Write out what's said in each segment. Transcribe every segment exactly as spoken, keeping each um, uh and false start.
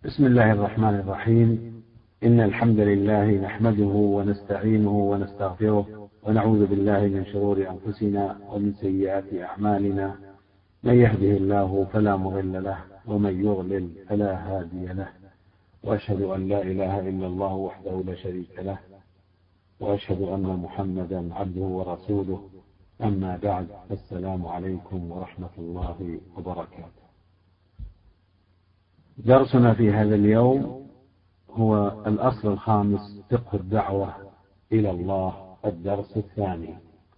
بسم الله الرحمن الرحيم. إن الحمد لله نحمده ونستعينه ونستغفره ونعوذ بالله من شرور أنفسنا ومن سيئات أعمالنا، من يهده الله فلا مضل له ومن يضلل فلا هادي له، وأشهد أن لا إله إلا الله وحده لا شريك له، وأشهد أن محمدا عبده ورسوله. أما بعد، السلام عليكم ورحمة الله وبركاته. درسنا في هذا اليوم هو الأصل الخامس، فقه الدعوة إلى الله، الدرس الثاني.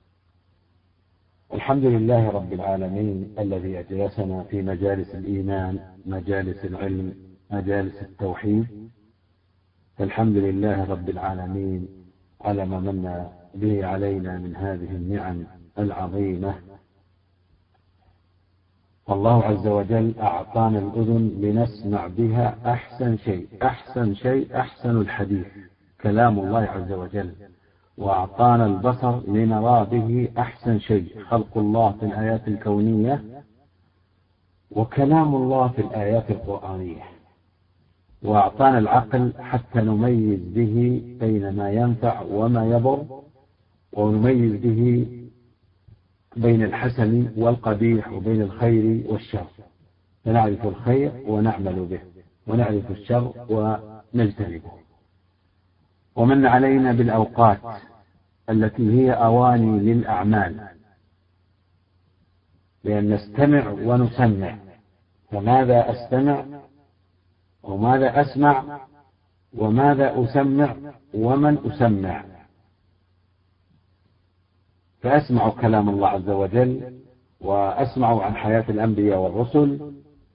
الحمد لله رب العالمين الذي أجلسنا في مجالس الإيمان، مجالس العلم، مجالس التوحيد. الحمد لله رب العالمين على ما من به علينا من هذه النعم العظيمة. الله عز وجل أعطانا الأذن لنسمع بها أحسن شيء، أحسن شيء أحسن الحديث كلام الله عز وجل، وأعطانا البصر لنرى به أحسن شيء خلق الله في الآيات الكونية، وكلام الله في الآيات القرآنية، وأعطانا العقل حتى نميز به بين ما ينفع وما يضر، ونميز به بين الحسن والقبيح وبين الخير والشر، فنعرف الخير ونعمل به، ونعرف الشر ونجتنبه. ومن علينا بالأوقات التي هي أواني للأعمال، لأن نستمع ونسمع. فماذا أستمع وماذا أسمع وماذا أسمع ومن أسمع؟ فأسمع كلام الله عز وجل، وأسمع عن حياة الأنبياء والرسل،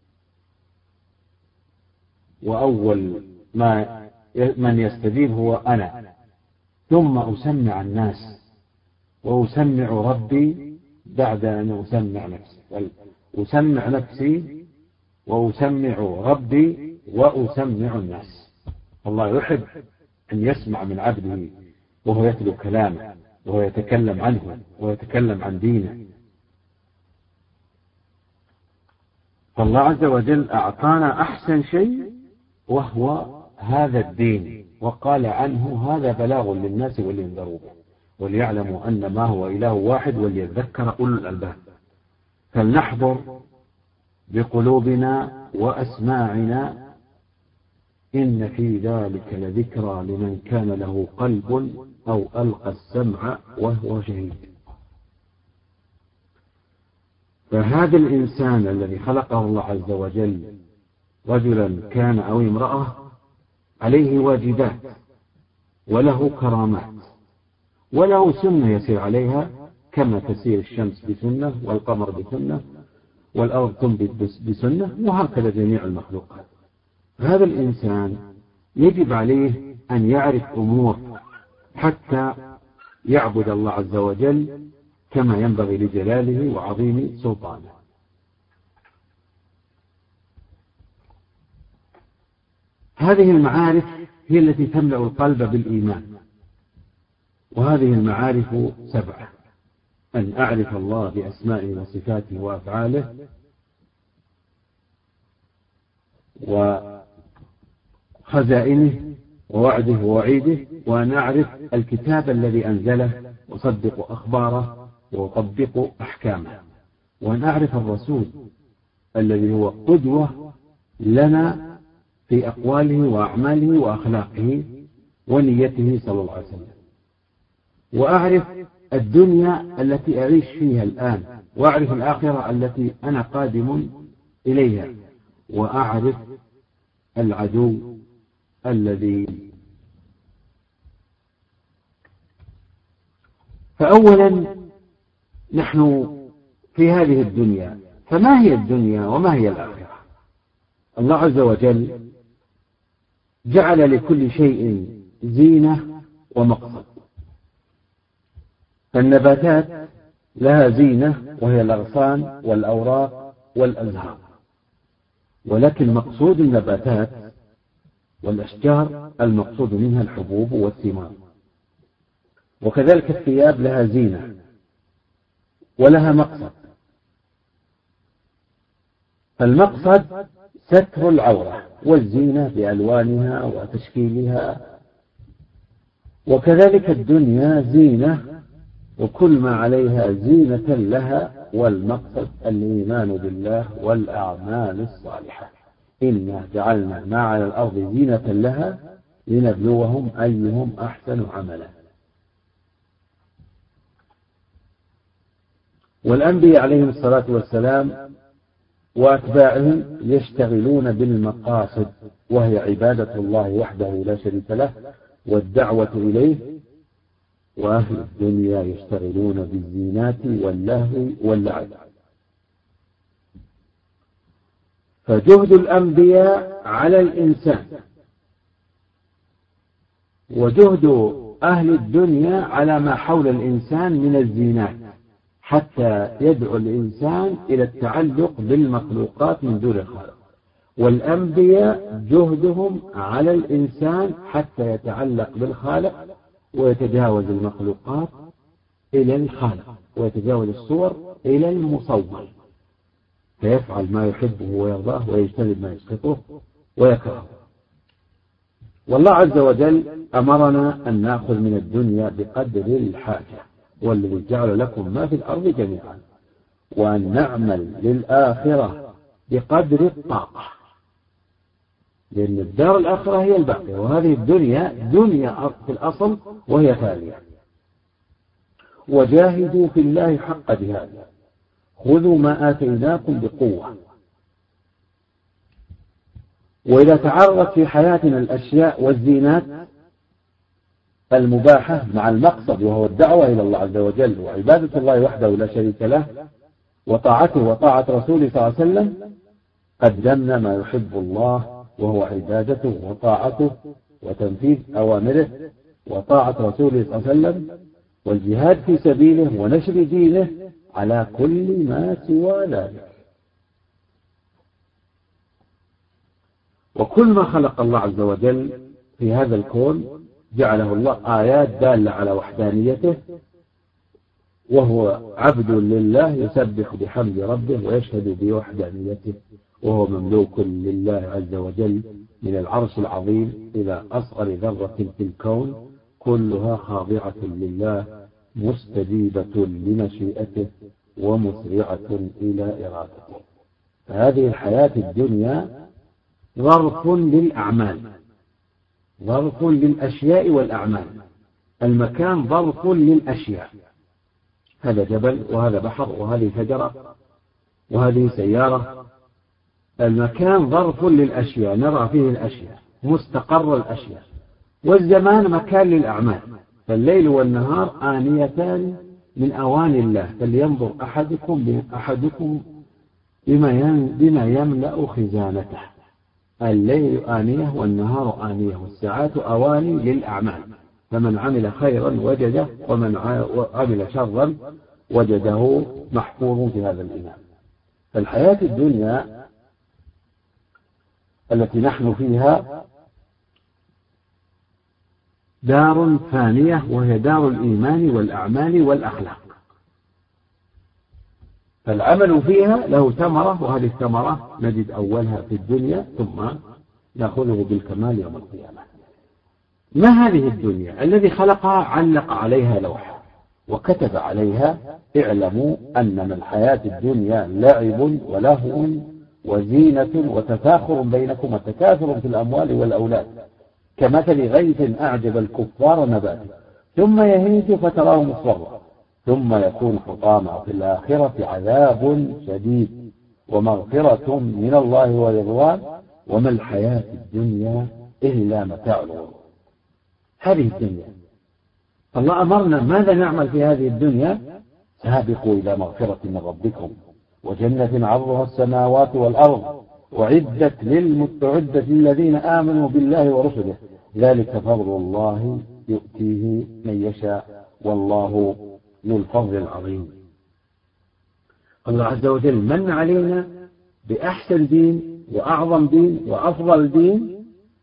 وأول ما من يستجيب هو أنا، ثم أسمع الناس وأسمع ربي بعد أن أسمع نفسي. أسمع نفسي وأسمع ربي وأسمع الناس. الله يحب أن يسمع من عبده وهو يتلو كلامه، وهو يتكلم عنه ويتكلم عن دينه. فالله عز وجل أعطانا أحسن شيء وهو هذا الدين، وقال عنه هذا بلاغ للناس ولينذروا به وليعلموا أن ما هو إله واحد وليذكر أولو الألباب. فلنحضر بقلوبنا وأسماعنا، إن في ذلك لذكرى لمن كان له قلب أو ألقى السمع وهو شهيد. فهذا الإنسان الذي خلقه الله عز وجل، رجلا كان أو امرأة، عليه واجبات وله كرامات وله سنة يسير عليها، كما تسير الشمس بسنة والقمر بسنة والأرض تنبت بسنة، وهكذا جميع المخلوقات. هذا الإنسان يجب عليه أن يعرف أمور حتى يعبد الله عز وجل كما ينبغي لجلاله وعظيم سلطانه. هذه المعارف هي التي تملأ القلب بالإيمان، وهذه المعارف سبعة: أن أعرف الله بأسمائه وصفاته وأفعاله، وخزائنه ووعده ووعيده، وأن أعرف الكتاب الذي أنزله وصدق أخباره وأطبق أحكامه، وأن أعرف الرسول الذي هو قدوة لنا في أقواله وأعماله وأخلاقه ونيته صلى الله عليه وسلم، وأعرف الدنيا التي أعيش فيها الآن، وأعرف الآخرة التي أنا قادم إليها، وأعرف العدو الذي. فأولا نحن في هذه الدنيا، فما هي الدنيا وما هي الآخرة؟ الله عز وجل جعل لكل شيء زينة ومقصد. فالنباتات لها زينة وهي الأغصان والأوراق والأزهار، ولكن مقصود النباتات والأشجار المقصود منها الحبوب والثمار. وكذلك الثياب لها زينة ولها مقصد. فالمقصد ستر العورة والزينة بألوانها وتشكيلها. وكذلك الدنيا زينة، وكل ما عليها زينة لها، والمقصد الإيمان بالله والأعمال الصالحة. إنا جعلنا ما على الأرض زينة لها لنبلوهم أيهم أحسن عملا. والأنبياء عليهم الصلاة والسلام وأتباعهم يشتغلون بالمقاصد، وهي عبادة الله وحده لا شريك له والدعوة إليه. وأهل الدنيا يشتغلون بالزينات واللهو واللعب. فجهد الأنبياء على الإنسان، وجهد أهل الدنيا على ما حول الإنسان من الزينات، حتى يدعو الإنسان إلى التعلق بالمخلوقات من دون الخالق. والأنبياء جهدهم على الإنسان حتى يتعلق بالخالق ويتجاوز المخلوقات إلى الخالق، ويتجاوز الصور إلى المصور، فيفعل ما يحبه ويرضاه ويجتنب ما يسخطه ويكرهه. والله عز وجل أمرنا أن نأخذ من الدنيا بقدر الحاجة، والذي جعل لكم ما في الأرض جميعا، وأن نعمل للآخرة بقدر الطاقة، لأن الدار الآخرة هي الباقية، وهذه الدنيا دنيا في الأصل وهي فانية. وجاهدوا في الله حق جهاده، خذوا ما آتيناكم بقوة. وإذا تعرضت في حياتنا الأشياء والزينات المباحة مع المقصد، وهو الدعوة إلى الله عز وجل وعبادة الله وحده لا شريك له وطاعته وطاعة رسوله صلى الله عليه وسلم، قدمنا ما يحب الله، وهو عبادته وطاعته وتنفيذ أوامره وطاعة رسوله صلى الله عليه وسلم والجهاد في سبيله ونشر دينه على كل ما سوى ذلك. وكل ما خلق الله عز وجل في هذا الكون جعله الله آيات دالة على وحدانيته، وهو عبد لله يسبح بحمد ربه ويشهد بوحدانيته، وهو مملوك لله عز وجل من العرش العظيم إلى أصغر ذرة في الكون، كلها خاضعة لله مستجيبة لمشيئته ومسرعة إلى إرادته. فهذه الحياة الدنيا ظرف للأعمال، ظرف للأشياء والأعمال. المكان ظرف للأشياء، هذا جبل وهذا بحر وهذه شجرة وهذه سيارة. المكان ظرف للأشياء نرى فيه الأشياء، مستقر الأشياء. والزمان مكان للأعمال، فالليل والنهار آنيتان من أواني الله، فلينظر أحدكم أحدكم بما يملأ خزانته. الليل آنية والنهار آنية، والساعات أواني للأعمال، فمن عمل خيرا وجده، ومن عمل شرا وجده محفوظ في هذا الإمام. فالحياة الدنيا التي نحن فيها دار فانية، وهي دار الإيمان والأعمال والأخلاق. فالعمل فيها له ثمرة، وهذه الثمرة نجد أولها في الدنيا ثم نأخذه بالكمال يوم القيامة. ما هذه الدنيا؟ الذي خلقها علق عليها لوحة وكتب عليها: اعلموا أنما الحياة الدنيا لعب ولهو وزينة وتفاخر بينكم وتكاثر في الأموال والأولاد كمثل غيث أعجب الكفار نباته ثم يهيج فتراه مصفرا ثم يكون حطاما، في الآخرة عذاب شديد ومغفرة من الله ورضوان وما الحياة الدنيا إلا متاع الغرور. هذه الدنيا الله أمرنا ماذا نعمل في هذه الدنيا؟ سابقوا إلى مغفرة من ربكم وجنة عرضها السماوات والأرض وعدت للمتعدة للذين آمنوا بالله ورسله ذلك فضل الله يؤتيه من يشاء والله ذو الفضل العظيم. الله عز وجل من علينا بأحسن دين وأعظم دين وأفضل دين،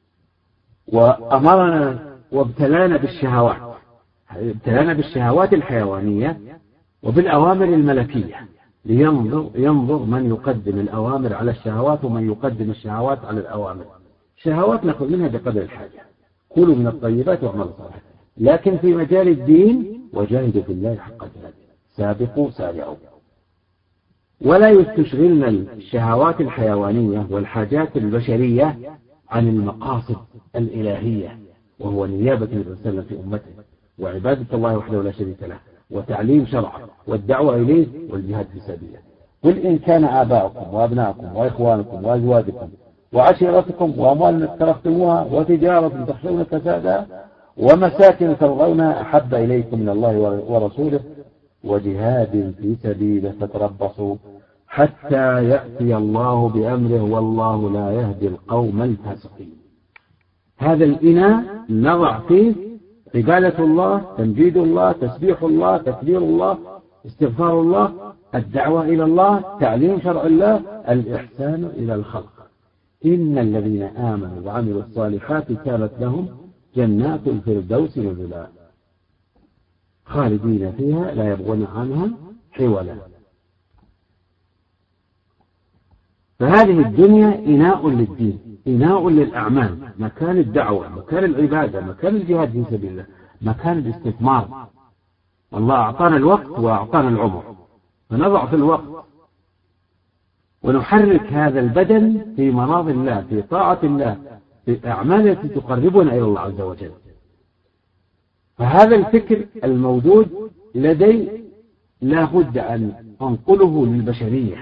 وأمرنا وابتلانا بالشهوات، ابتلانا بالشهوات الحيوانية وبالأوامر الملكية، لينظر ينظر من يقدم الأوامر على الشهوات ومن يقدم الشهوات على الأوامر. الشهوات نأخذ منها بقدر الحاجة، كلوا من الطيبات واعملوا صالحا، لكن في مجال الدين وجاهدوا في الله حق جهاده، سابقوا سارعوا. ولا يستشغلنا الشهوات الحيوانية والحاجات البشرية عن المقاصد الإلهية، وهو نيابة النبي صلى الله عليه وسلم في أمته، وعبادة الله وحده لا شريك له، وتعليم شرعه، والدعوة إليه، والجهاد في سبيله. قل إن كان آباؤكم وأبناؤكم وإخوانكم وأزواجكم وعشيرتكم وأموال اقترفتموها وتجارة تخشون كسادها ومساكن ترضونها أحب إليكم من الله ورسوله وجهاد في سبيله فتربصوا حتى يأتي الله بأمره والله لا يهدي القوم الفاسقين. هذا الإناء نضع فيه عبادة الله، تمجيد الله، تسبيح الله، تكبير الله، استغفار الله، الدعوة إلى الله، تعليم شرع الله، الإحسان إلى الخلق. إن الذين آمنوا وعملوا الصالحات كانت لهم جنات الفردوس نزلا خالدين فيها لا يبغون عنها حولا. فهذه الدنيا إناء للدين، إناء للأعمال، مكان الدعوة، مكان العبادة، مكان الجهاد في سبيل الله، مكان الاستثمار. الله أعطانا الوقت وأعطانا العمر، فنضع في الوقت ونحرك هذا البدن في مراضي الله، في طاعة الله، في الأعمال التي تقربنا إلى الله عز وجل. فهذا الفكر الموجود لدي لا بد أن أنقله للبشرية.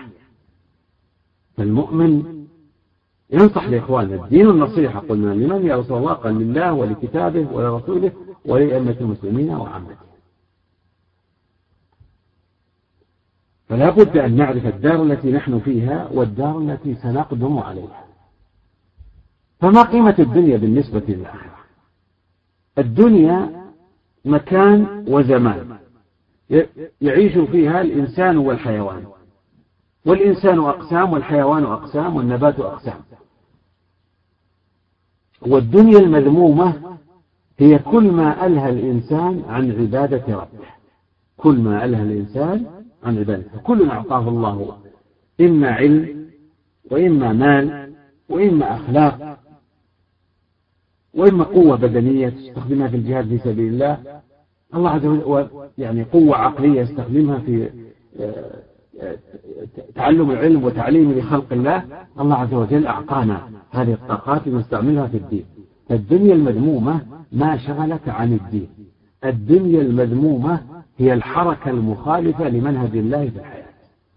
فالمؤمن ينصح لإخواننا، الدين النصيحة. قلنا لمن يا رسول الله؟ قال لله ولكتابه ولرسوله ولأئمة المسلمين وعامته. فلا بد أن نعرف الدار التي نحن فيها والدار التي سنقدم عليها. فما قيمة الدنيا بالنسبة للآخرة؟ الدنيا مكان وزمان يعيش فيها الإنسان والحيوان، والإنسان أقسام والحيوان أقسام والنبات أقسام. والدنيا المذمومة هي كل ما ألهى الإنسان عن عبادة ربه، كل ما ألهى الإنسان عن عبادته. كل ما أعطاه الله إما علم وإما مال وإما أخلاق وإما قوة بدنية تستخدمها في الجهاد في سبيل الله، الله عز وجل يعني قوة عقلية يستخدمها في تعلم العلم وتعليم لخلق الله. الله عز وجل أعطانا هذه الطاقات لنستعملها في الدين. الدنيا المذمومة ما شغلك عن الدين. الدنيا المذمومة هي الحركة المخالفة لمنهج الله في الحياة.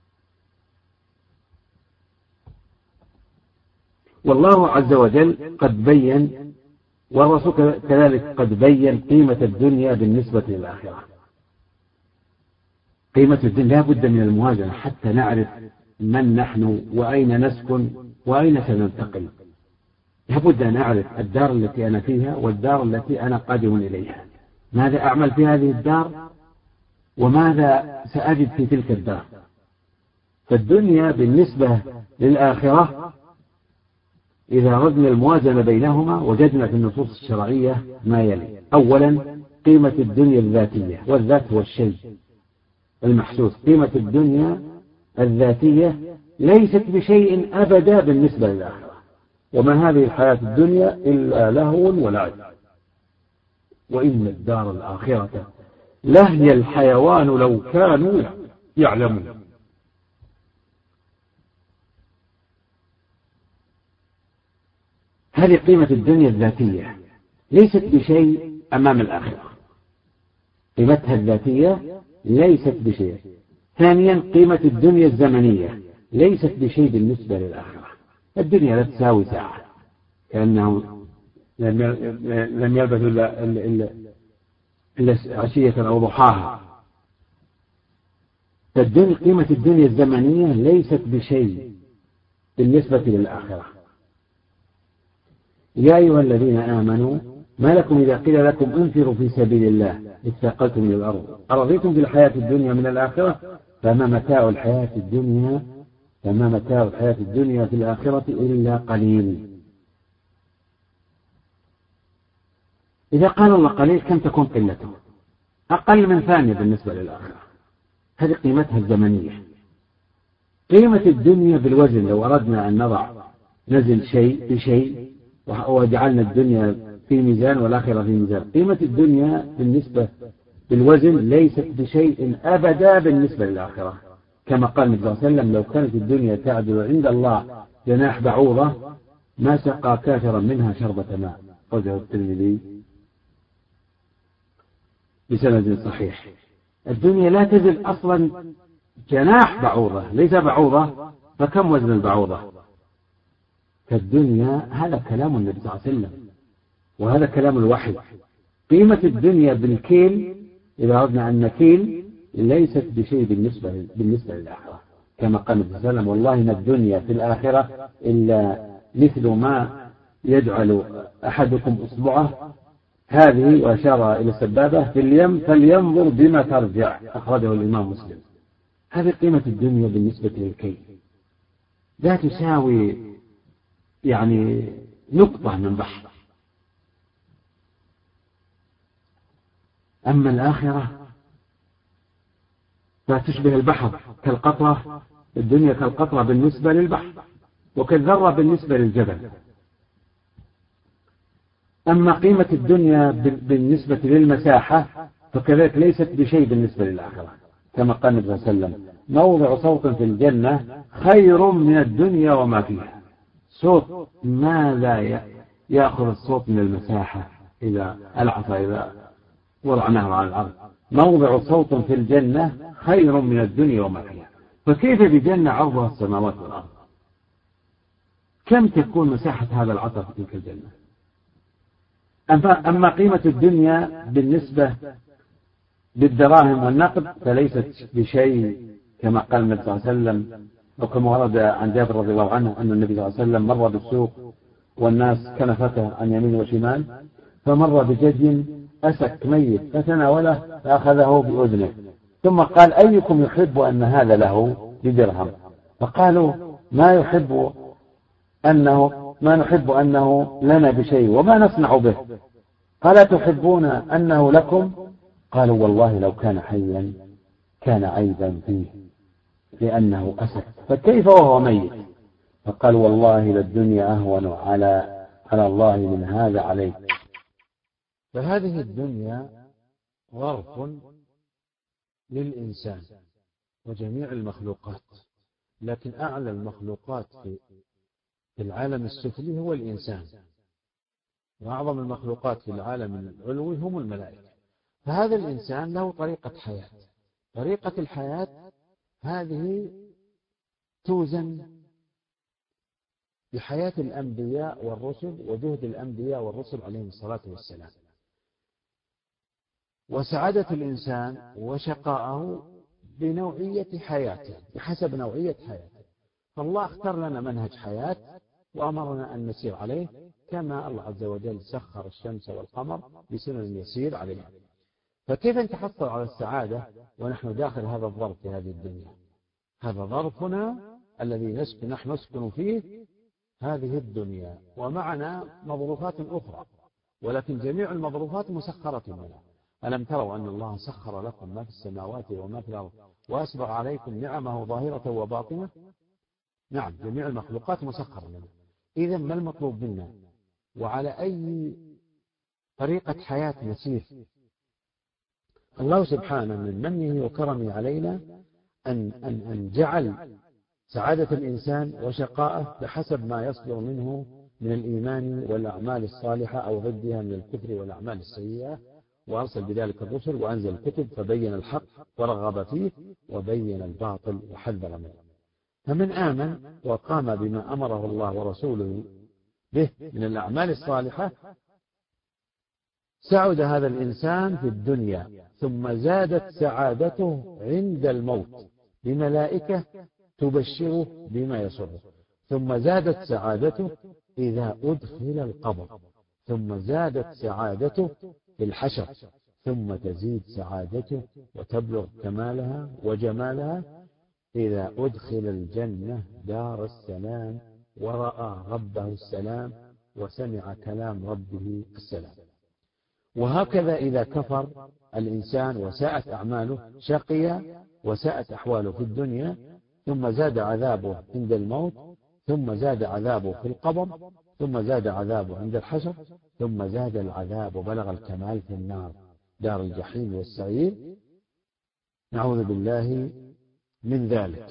والله عز وجل قد بين، والرسول كذلك قد بين قيمة الدنيا بالنسبة للآخرة. قيمة الدنيا لا بد من الموازنة حتى نعرف من نحن وأين نسكن وأين سننتقل. لا بد أن أعرف الدار التي أنا فيها والدار التي أنا قادم إليها، ماذا أعمل في هذه الدار وماذا سأجد في تلك الدار. فالدنيا بالنسبة للآخرة إذا أردنا الموازنة بينهما وجدنا في النصوص الشرعية ما يلي. أولا قيمة الدنيا الذاتية، والذات هو الشيء المحسوس. قيمة الدنيا الذاتية ليست بشيء أبدا بالنسبة للآخرة. وما هذه الحياة الدنيا إلا لهو ولعب وإن الدار الآخرة لهي الحيوان لو كانوا يعلمون. هذه قيمة الدنيا الذاتية ليست بشيء أمام الآخرة. قيمتها الذاتية ليست بشيء. ثانيا قيمة الدنيا الزمنية ليست بشيء بالنسبة للآخرة. الدنيا لا تساوي ساعة، كأنهم لم يلبثوا إلا, إلا, إلا عشية أو ضحاها. فالدنيا قيمة الدنيا الزمنية ليست بشيء بالنسبة للآخرة. يا أيها الذين آمنوا ما لكم إذا قيل لكم انفروا في سبيل الله اثاقلتم من الأرض أرضيتم بالحياة الدنيا من الآخرة فما متاع الحياة الدنيا فما متاع الحياة الدنيا في الآخرة إلا قليل. إذا قال الله قليل كم تكون قلته؟ أقل من ثانية بالنسبة للآخرة. هذه قيمتها الزمنية. قيمة الدنيا بالوزن، لو أردنا أن نضع نزل شيء بشيء وجعلنا الدنيا في ميزان والآخرة في ميزان، قيمة الدنيا بالنسبة بالوزن ليست بشيء أبدا بالنسبة للآخرة، كما قال النبي صلى الله عليه وسلم: لو كانت الدنيا تعدل عند الله جناح بعوضة ما سقى كافرا منها شربة ماء. أخرجه الترمذي بسند صحيح. الدنيا لا تزل أصلا جناح بعوضة، ليس بعوضة، فكم وزن البعوضة؟ فالدنيا، هذا كلام النبي صلى الله عليه وسلم وهذا كلام الوحي. قيمة الدنيا بالكيل إذا أردنا أن نكيل ليست بشيء بالنسبة بالنسبة للآخرة، كما قال النبي صلى الله عليه وسلم: والله ما الدنيا في الآخرة إلا مثل ما يجعل أحدكم إصبعه هذه، وأشار إلى السبابة، في اليم فلينظر بما ترجع. أخرجه الإمام مسلم. هذه قيمة الدنيا بالنسبة للكيل، لا تساوي يعني نقطة من بحر. أما الآخرة فتشبه البحر كالقطرة، الدنيا كالقطرة بالنسبة للبحر، وكالذرة بالنسبة للجبل. أما قيمة الدنيا بالنسبة للمساحة فكذلك ليست بشيء بالنسبة للآخرة، كما قال النبي صلى الله عليه وسلم: موضع صوت في الجنة خير من الدنيا وما فيها. صوت ما لا يأخذ الصوت من المساحة إذا العصا إذا وضعناه على الأرض. موضع صوت في الجنة خير من الدنيا وما فيها. فكيف بجنة عرضها السماوات والأرض؟ كم تكون مساحة هذا العصا في تلك الجنة؟ أما قيمة الدنيا بالنسبة بالدراهم والنقد فليست بشيء، كما قال النبي صلى الله عليه وسلم، وكما ورد عن جابر رضي الله عنه أن النبي صلى الله عليه وسلم مر بالسوق والناس كنفته عن يمين وشمال، فمر بجدي أسك ميت فتناوله فأخذه بأذنه، ثم قال: أيكم يحب أن هذا له بدرهم؟ فقالوا: ما يحب أنه ما نحب أنه لنا بشيء وما نصنع به. قال: تحبون أنه لكم؟ قالوا: والله لو كان حيا كان عيبا فيه لأنه أسد، فكيف وهو ميت؟ فقال: والله للدنيا أهون على على الله من هذا عليك. فهذه الدنيا ظرف للإنسان وجميع المخلوقات، لكن أعلى المخلوقات في العالم السفلي هو الإنسان، وأعظم المخلوقات في العالم العلوي هم الملائكة. فهذا الإنسان له طريقة حياة، طريقة الحياة هذه توزن بحياة الأنبياء والرسل وجهد الأنبياء والرسل عليهم الصلاة والسلام، وسعادة الإنسان وشقاءه بنوعية حياته، بحسب نوعية حياته. فالله اختار لنا منهج حياة وأمرنا أن نسير عليه، كما الله عز وجل سخر الشمس والقمر بسنن يسير عليها. فكيف نتحصل على السعادة ونحن داخل هذا الظرف في هذه الدنيا؟ هذا ظرفنا الذي نسكن نحن نسكن فيه هذه الدنيا، ومعنا مظروفات أخرى، ولكن جميع المظروفات مسخرة لنا. ألم تروا أن الله سخر لكم ما في السماوات وما في الأرض وأسبغ عليكم نعمه ظاهرة وباطنة؟ نعم، جميع المخلوقات مسخرة لنا. إذن ما المطلوب منا؟ وعلى أي طريقة حياة نسير؟ الله سبحانه من منه وكرمه علينا أن, أن, أن جعل سعادة الإنسان وشقاءه بحسب ما يصدر منه من الإيمان والأعمال الصالحة أو ضدها من الكفر والأعمال السيئة، وأرسل بذلك الرسل وأنزل الكتب فبين الحق ورغب فيه وبين الباطل وحذر منه. فمن آمن وقام بما أمره الله ورسوله به من الأعمال الصالحة سعد هذا الإنسان في الدنيا، ثم زادت سعادته عند الموت بملائكة تبشره بما يسره، ثم زادت سعادته إذا أدخل القبر، ثم زادت سعادته في الحشر، ثم تزيد سعادته وتبلغ كمالها وجمالها إذا أدخل الجنة دار السلام ورأى ربه السلام وسمع كلام ربه السلام. وهكذا إذا كفر الإنسان وساءت أعماله شقي وساءت أحواله في الدنيا، ثم زاد عذابه عند الموت، ثم زاد عذابه في القبر، ثم زاد عذابه عند الحشر، ثم زاد العذاب وبلغ الكمال في النار دار الجحيم والسعير، نعوذ بالله من ذلك.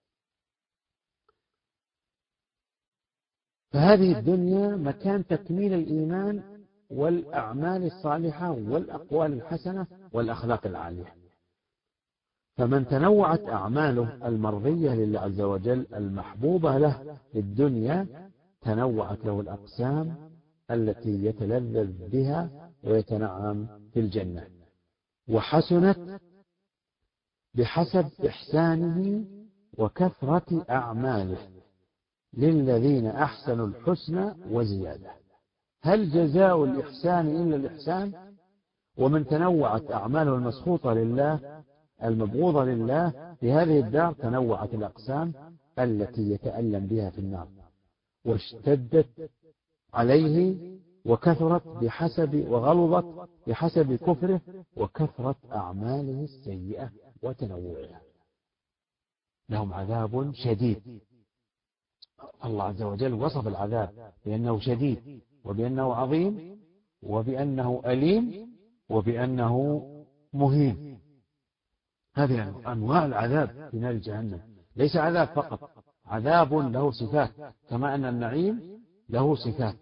فهذه الدنيا مكان تكميل الإيمان والأعمال الصالحة والأقوال الحسنة والأخلاق العالية. فمن تنوعت أعماله المرضية لله عز وجل المحبوبة له في الدنيا تنوعت له الأقسام التي يتلذذ بها ويتنعم في الجنة، وحسنت بحسب إحسانه وكثرة أعماله للذين أحسنوا الحسنى وزيادة. هل جزاء الإحسان إلا الإحسان؟ ومن تنوعت أعماله المسخوطة لله المبغوضة لله في هذه الدار تنوعت الأقسام التي يتألم بها في النار، واشتدت عليه وكثرت بحسب وغلظت بحسب كفره وكثرت أعماله السيئة وتنوعها. لهم عذاب شديد. الله عز وجل وصف العذاب بأنه شديد وبأنه عظيم وبأنه أليم وبأنه مهين. هذه أنواع العذاب في نار جهنم، ليس عذاب فقط، عذاب له صفات كما أن النعيم له صفات.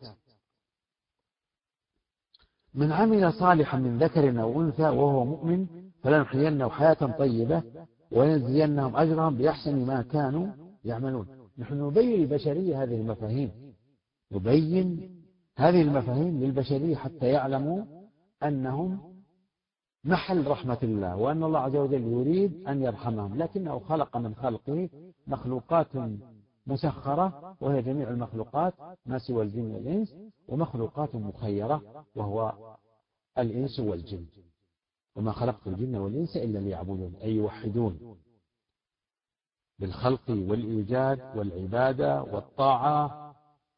من عمل صالحا من ذكر أو أنثى وهو مؤمن فلنحيينه حياة طيبة ويجزينهم أجرهم بأحسن ما كانوا يعملون. نحن نبين البشرية هذه المفاهيم، نبين هذه المفاهيم للبشرية حتى يعلموا أنهم محل رحمة الله، وأن الله عز وجل يريد أن يرحمهم، لكنه خلق من خلقه مخلوقات مسخرة وهي جميع المخلوقات ما سوى الجن والإنس، ومخلوقات مخيرة وهو الإنس والجن. وما خلقت الجن والإنس إلا ليعبدون أي يوحدون بالخلق والإيجاد والعبادة والطاعة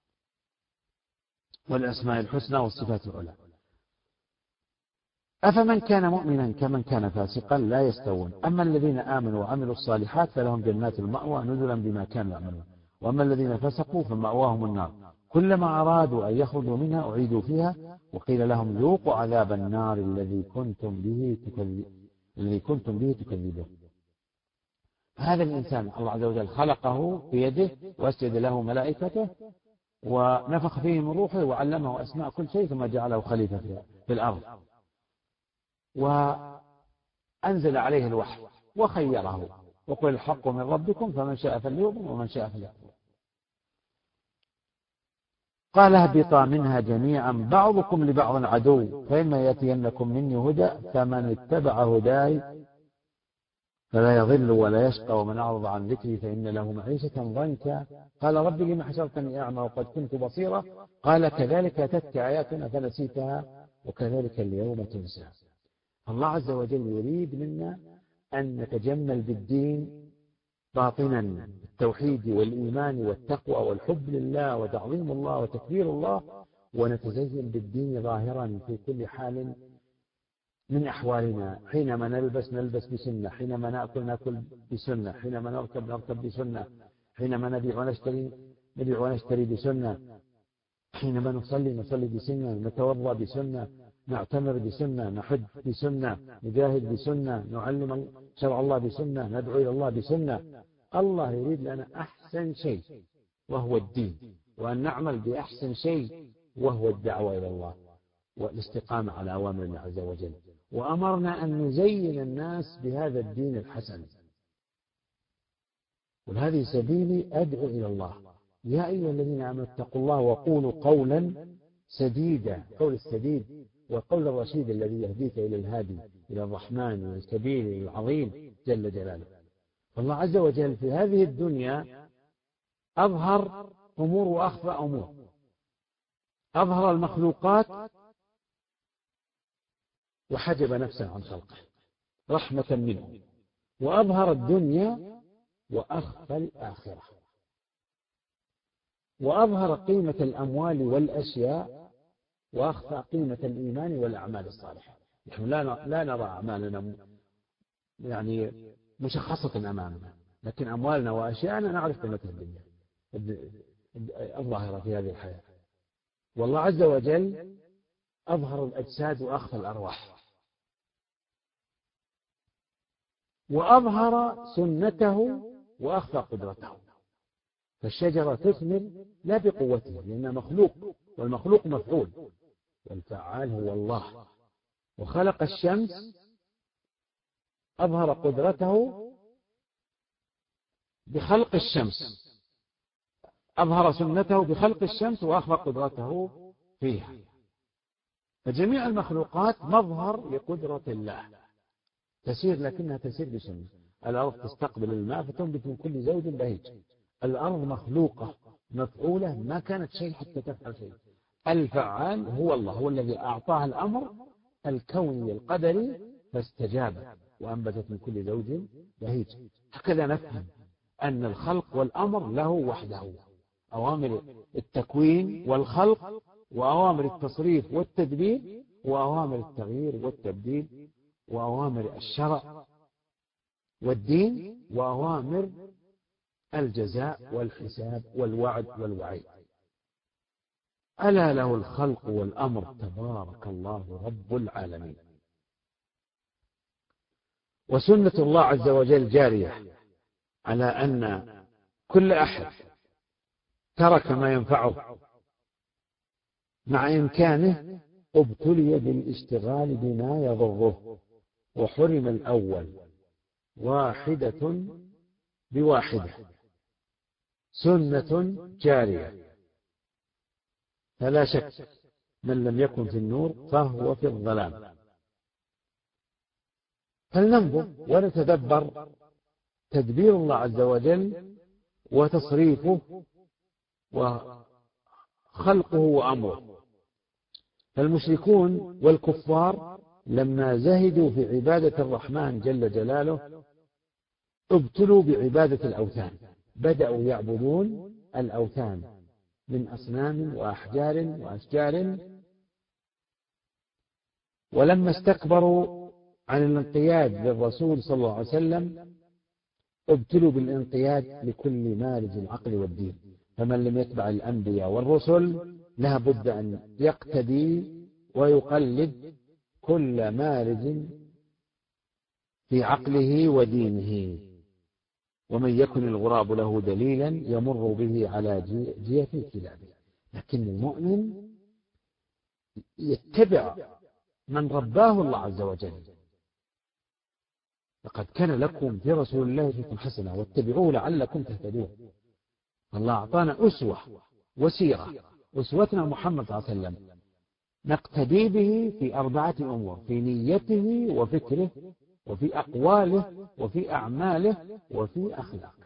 والأسماء الحسنى والصفات العلى. أفمن كان مؤمنا كمن كان فاسقا لا يستوون، أما الذين آمنوا وعملوا الصالحات فلهم جنات المأوى نزلا بما كانوا يعملون، وأما الذين فسقوا فمأواهم النار كلما أرادوا أن يخرجوا منها أعيدوا فيها وقيل لهم ذوقوا عذاب النار الذي كنتم به تكذب الذي كنتم به تكذبون. هذا الإنسان الله عز وجل خلقه بيده وأسجد له ملائكته ونفخ فيه من روحه وعلمه أسماء كل شيء ثم جعله خليفة في الأرض، وأنزل عليه الوحي وخيره وقل الحق من ربكم فمن شاء فليؤمن ومن شاء فليكفر. قال اهبطا منها جميعا بعضكم لبعض عدو فإما يأتينكم مني هدى فمن اتبع هداي فلا يضل ولا يشقى ومن أعرض عن ذكري فإن له معيشة ضنكا قال رب لم حشرتني أعمى وقد كنت بصيرا قال كذلك أتتك آياتنا فنسيتها وكذلك اليوم تنسى. الله عز وجل يريد منا أن نتجمل بالدين باطنا بالتوحيد والإيمان والتقوى والحب لله وتعظيم الله وتكبير الله، ونتزين بالدين ظاهرا في كل حال من أحوالنا. حينما نلبس نلبس بسنة، حينما نأكل نأكل بسنة، حينما نركب نركب بسنة، حينما نبيع ونشتري نبيع ونشتري بسنة، حينما نصلي نصلي بسنة، نتوضأ بسنة، نعتمر بسنة، نحج بسنة، نجاهد بسنة، نعلم شرع الله بسنة، ندعو إلى الله بسنة. الله يريد لنا أحسن شيء وهو الدين، وأن نعمل بأحسن شيء وهو الدعوة إلى الله والاستقامة على أوامر الله عز وجل. وأمرنا أن نزين الناس بهذا الدين الحسن. وهذه سبيلي أدعو إلى الله. يا أيها الذين آمنوا اتقوا الله وقولوا قولا سديدا. قول السديد وقول الرشيد الذي يهديك إلى الهادي إلى الرحمن والكبير العظيم جل جلاله. فالله عز وجل في هذه الدنيا أظهر أمور وأخفى أمور. أظهر المخلوقات وحجب نفسه عن خلقه رحمة منه، وأظهر الدنيا وأخفى الآخرة، وأظهر قيمة الأموال والأشياء وأخفى قيمة الإيمان والأعمال الصالحة. نحن لا لا نرى أعمالنا يعني مشخصة أمامنا، لكن أموالنا وأشياءنا نعرف قيمتها الدنيا الظاهرة في هذه الحياة. والله عز وجل أظهر الأجساد وأخفى الأرواح، وأظهر سنته وأخفى قدرته. فالشجرة تثمر لا بقوتها لأنها مخلوق، والمخلوق مفعول، والفعال هو الله. وخلق الشمس أظهر قدرته بخلق الشمس، أظهر سنته بخلق الشمس وأخفى قدرته فيها. فجميع المخلوقات مظهر لقدرة الله، تسير لكنها تسير بسنة. الأرض تستقبل الماء فتنبت من كل زوج بهيج. الأرض مخلوقة مفعولة، ما كانت شيء حتى تفعل شيء. الفعال هو الله، هو الذي أعطاها الأمر الكوني القدري فاستجاب وأنبتت من كل زوج بهيج. هكذا نفهم أن الخلق والأمر له وحده، أوامر التكوين والخلق، وأوامر التصريف والتدبير، وأوامر التغيير والتبديل، وأوامر الشرع والدين، وأوامر الجزاء والحساب والوعد والوعيد. ألا له الخلق والأمر، تبارك الله رب العالمين. وسنة الله عز وجل جارية على أن كل أحد ترك ما ينفعه مع إمكانه ابتلي بالاشتغال بما يضره، وحرم الأول واحدة بواحدة. سنة جارية، فلا شك من لم يكن في النور فهو في الظلام. فلننظر ونتدبر تدبير الله عز وجل وتصريفه وخلقه وأمره. فالمشركون والكفار لما زهدوا في عبادة الرحمن جل جلاله ابتلوا بعبادة الأوثان، بدأوا يعبدون الأوثان من أصنام وأحجار وأشجار. ولما استكبروا عن الانقياد للرسول صلى الله عليه وسلم ابتلوا بالانقياد لكل مارج العقل والدين. فمن لم يتبع الأنبياء والرسل لا بد أن يقتدي ويقلد كل مارج في عقله ودينه. ومن يكن الغراب له دليلا يمر به على جية كلابه. لكن المؤمن يتبع من رباه الله عز وجل. لقد كان لكم في رسول الله أسوة حسنة واتبعوه لعلكم تهتدون. الله أعطانا أسوة وسيرة، أسوتنا محمد صلى الله عليه وسلم نقتدي به في أربعة أمور: في نيته وفكره وفي أقواله وفي أعماله وفي أخلاقه.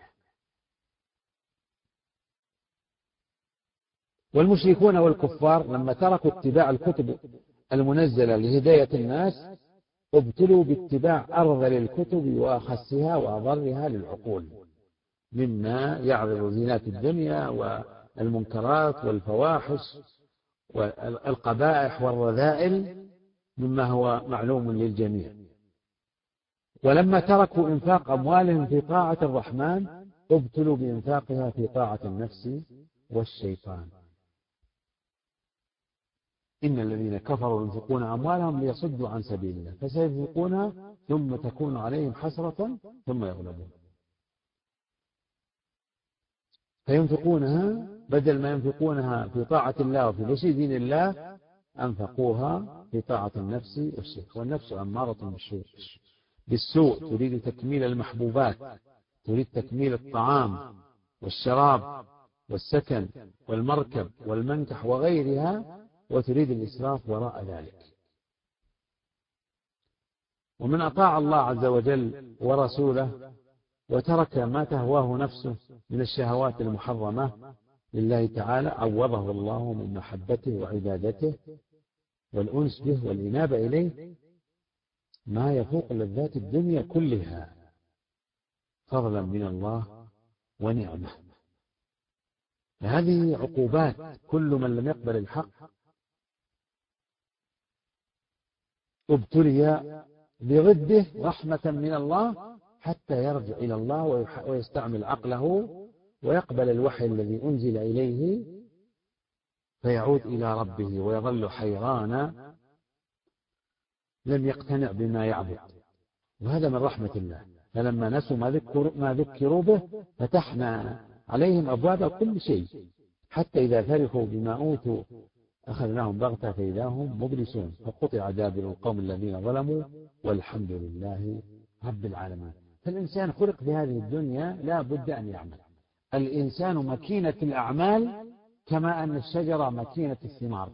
والمشركون والكفار لما تركوا اتباع الكتب المنزلة لهداية الناس ابتلوا باتباع أرذل الكتب وأخسها وأضرها للعقول، مما يعرض زينات الدنيا والمنكرات والفواحش والقبائح والرذائل، مما هو معلوم للجميع. ولما تركوا إنفاق أموالهم في طاعة الرحمن ابتلوا بإنفاقها في طاعة النفس والشيطان. إن الذين كفروا ينفقون أموالهم ليصدوا عن سبيل الله فسينفقونها ثم تكون عليهم حسرة ثم يغلبون. فينفقونها بدل ما ينفقونها في طاعة الله وفي نشر دين الله أنفقوها في طاعة النفس والشيطان. والنفس أمارة بالسوء، تريد تكميل المحبوبات، تريد تكميل الطعام والشراب والسكن والمركب والمنكح وغيرها، وتريد الإسراف وراء ذلك. ومن أطاع الله عز وجل ورسوله وترك ما تهواه نفسه من الشهوات المحرمة لله تعالى عوضه الله من محبته وعبادته والأنس به والإنابة إليه ما يفوق لذات الدنيا كلها فضلا من الله ونعمة. هذه عقوبات كل من لم يقبل الحق ابتلي بضده رحمة من الله حتى يرجع إلى الله ويستعمل عقله ويقبل الوحي الذي أنزل إليه، فيعود إلى ربه ويظل حيرانا لم يقتنع بما يعبد. وهذا من رحمة الله. فلما نسوا ما ذكروا, ما ذكروا به فتحنا عليهم أبواب كل شيء، حتى إذا فرحوا بما أوتوا أخذناهم بغتة فإذا هم مبلسون، فقطع دابر القوم الذين ظلموا والحمد لله رب العالمين. فالإنسان خلق في هذه الدنيا لا بد أن يعمل. الإنسان مكينة الأعمال كما أن الشجرة مكينة الثمار،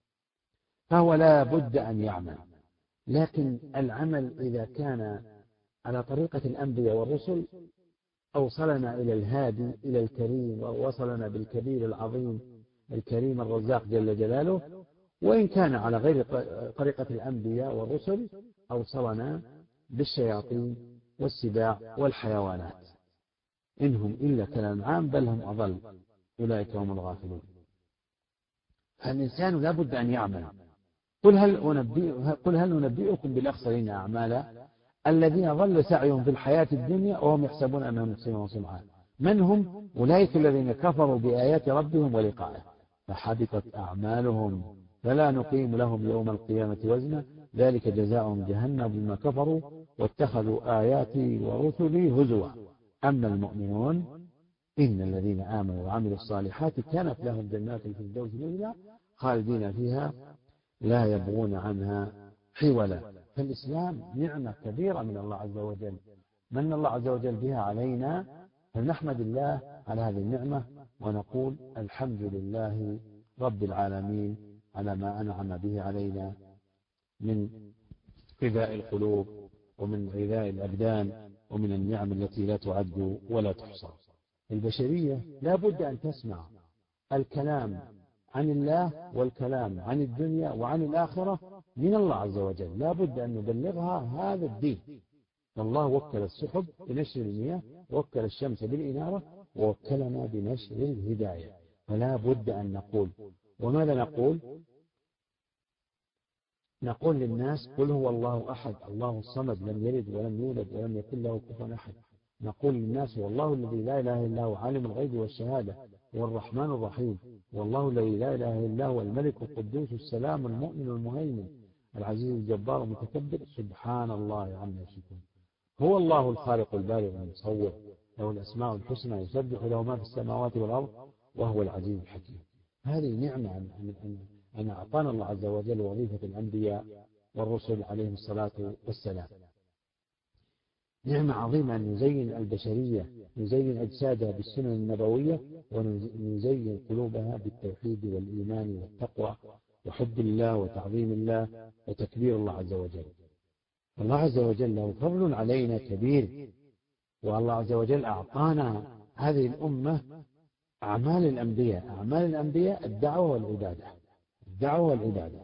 فهو لا بد أن يعمل. لكن العمل إذا كان على طريقة الأنبياء والرسل أوصلنا إلى الهادي إلى الكريم، ووصلنا بالكبير العظيم الكريم الرزاق جل جلاله. وإن كان على غير طريقة الأنبياء والرسل أوصلنا بالشياطين والسباع والحيوانات، إنهم إلا كالأنعام بل هم أضل أولئك هم الغافلون. فالإنسان لا بد أن يعمل. قل هل أنبئ قل هل ننبئكم بالأخسرين أعمالا الذين ضل سعيهم في الحياة الدنيا وهم يحسبون أنهم يحسنون صنعا. من هم؟ أولئك الذين كفروا بآيات ربهم ولقائه فحبطت أعمالهم فلا نقيم لهم يوم القيامة وزنا ذلك جزاؤهم جهنم بما كفروا واتخذوا آياتي ورسلي هزوا. أما المؤمنون إن الذين آمنوا وعملوا الصالحات كانت لهم جنات الفردوس نزلا خالدين فيها لا يبغون عنها حولا. فالإسلام نعمة كبيرة من الله عز وجل، من الله عز وجل بها علينا، فنحمد الله على هذه النعمة ونقول الحمد لله رب العالمين على ما أنعم به علينا من غذاء القلوب ومن غذاء الأبدان ومن النعم التي لا تعد ولا تحصى. البشرية لا بد أن تسمع الكلام عن الله والكلام عن الدنيا وعن الآخرة من الله عز وجل، لا بد أن نبلغها هذا الدين. فالله وكل السحب بنشر المياه، وكل الشمس بالإنارة، ووكلنا بنشر الهداية. فلا بد أن نقول. وماذا نقول؟ نقول للناس قل هو الله أحد الله الصمد لم يلد ولم يولد ولم يكن له كفوا أحد. نقول للناس والله الذي لا إله إلا هو عالم الغيب والشهادة هو الرحمن الرحيم، والله الذي لا إله إلا هو الملك القدوس السلام المؤمن المهيمن العزيز الجبار المتكبر سبحان الله عما يشركون. هو الله الخالق البارئ المصور له الأسماء الحسنى يسبح له ما في السماوات والأرض وهو العزيز الحكيم. هذه نعمة أن أعطانا الله عز وجل وظيفة الأنبياء والرسل عليهم الصلاة والسلام. نعمة عظيمة أن نزين البشرية، نزين أجسادها بالسنن النبوية ونزين قلوبها بالتوحيد والإيمان والتقوى وحب الله وتعظيم الله وتكبير الله عز وجل. الله عز وجل له فضل علينا كبير، والله عز وجل أعطانا هذه الأمة أعمال الأنبياء. أعمال الأنبياء الدعوة والعبادة، الدعوة والعبادة.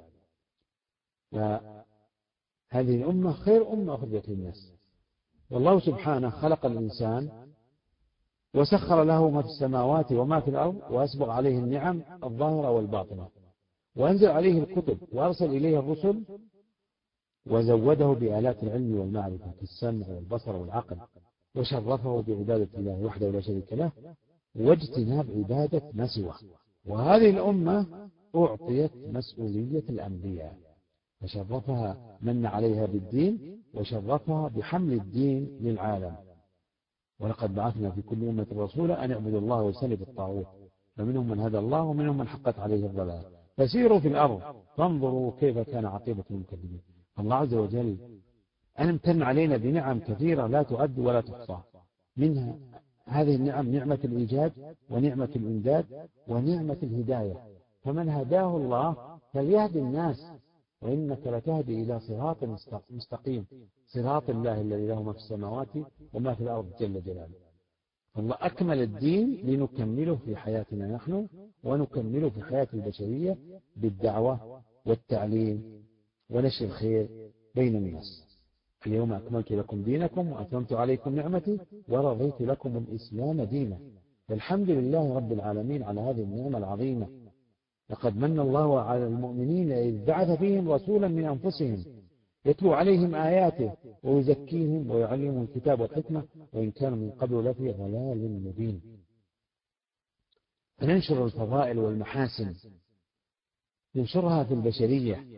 فهذه الأمة خير أمة أخرجت للناس. والله سبحانه خلق الإنسان وسخر له ما في السماوات وما في الأرض وأسبغ عليه النعم الظاهرة والباطنة وأنزل عليه الكتب وأرسل إليه الرسل وزوده بآلات العلم والمعرفة كالسمع والبصر والعقل وشرفه بعبادة الله وحده لا شريك له واجتناب عبادة ما سواه. وهذه الأمة أعطيت مسؤولية الأنبياء فشرفها من عليها بالدين وشرفها بحمل الدين للعالم. ولقد بعثنا في كل أمة رسولا أن اعبدوا الله واجتنبوا الطاغوت فمنهم من هدى الله ومنهم من حقت عليه الضلالة فسيروا في الأرض فانظروا كيف كان عاقبة المكذبين. الله عز وجل أمتن علينا بنعم كثيرة لا تعد ولا تحصى. منها هذه النعم نعمة الإيجاد ونعمة الإمداد ونعمة الهداية. فمن هداه الله فليهدي الناس وإنك لتهدي إلى صراط مستقيم صراط الله الذي له ما في السماوات وما في الأرض جل جلاله. الله أكمل الدين لنكمله في حياتنا نحن ونكمله في حياة البشرية بالدعوة والتعليم ونشر الخير بين الناس. اليوم أكملت لكم دينكم وأتممت عليكم نعمتي ورضيت لكم الإسلام دينا. فالحمد لله رب العالمين على هذه النعمة العظيمة. لقد من الله على المؤمنين إذ بعث فيهم رسولا من أنفسهم يتلو عليهم آياته ويزكيهم ويعلمهم الكتاب والحكمة وإن كانوا من قبل لفي ضلال مبين. فننشر الفضائل والمحاسن، ننشرها في البشرية،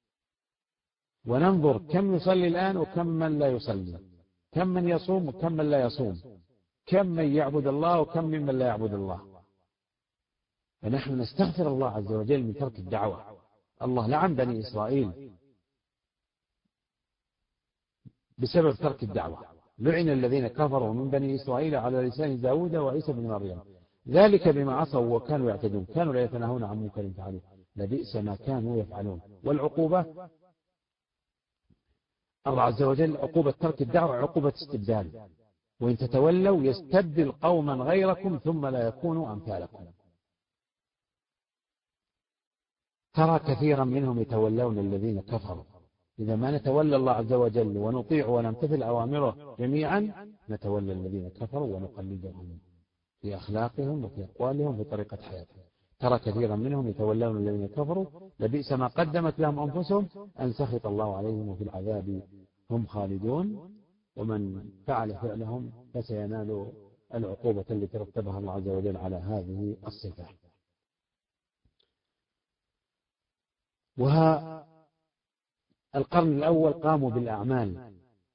وننظر كم يصلي الآن وكم من لا يصلي، كم من يصوم وكم من لا يصوم، كم من يعبد الله وكم ممن لا يعبد الله. فنحن نستغفر الله عز وجل من ترك الدعوة. الله لعن بني إسرائيل بسبب ترك الدعوة، لعن الذين كفروا من بني إسرائيل على لسان داود وعيسى بن مريم ذلك بما عصوا وكانوا يعتدون كانوا لا يتناهون عن منكر فعلوه لبئس ما كانوا يفعلون. والعقوبة الله عز وجل عقوبة ترك الدعوة عقوبة استبدال، وإن تتولوا يستبدل قوما غيركم ثم لا يكونوا أمثالكم. ترى كثيرا منهم يتولون الذين كفروا. إذا ما نتولى الله عز وجل ونطيع ونمتثل أوامره جميعا نتولى الذين كفروا ونقلدهم في أخلاقهم وفي أقوالهم وفي طريقة حياتهم. ترى كثيرا منهم يتولون الذين كفروا لبئس ما قدمت لهم أنفسهم أن سخط الله عليهم وفي العذاب هم خالدون. ومن فعل فعلهم فسينال العقوبة التي رتبها الله عز وجل على هذه الصفة. وها القرن الأول قاموا بالأعمال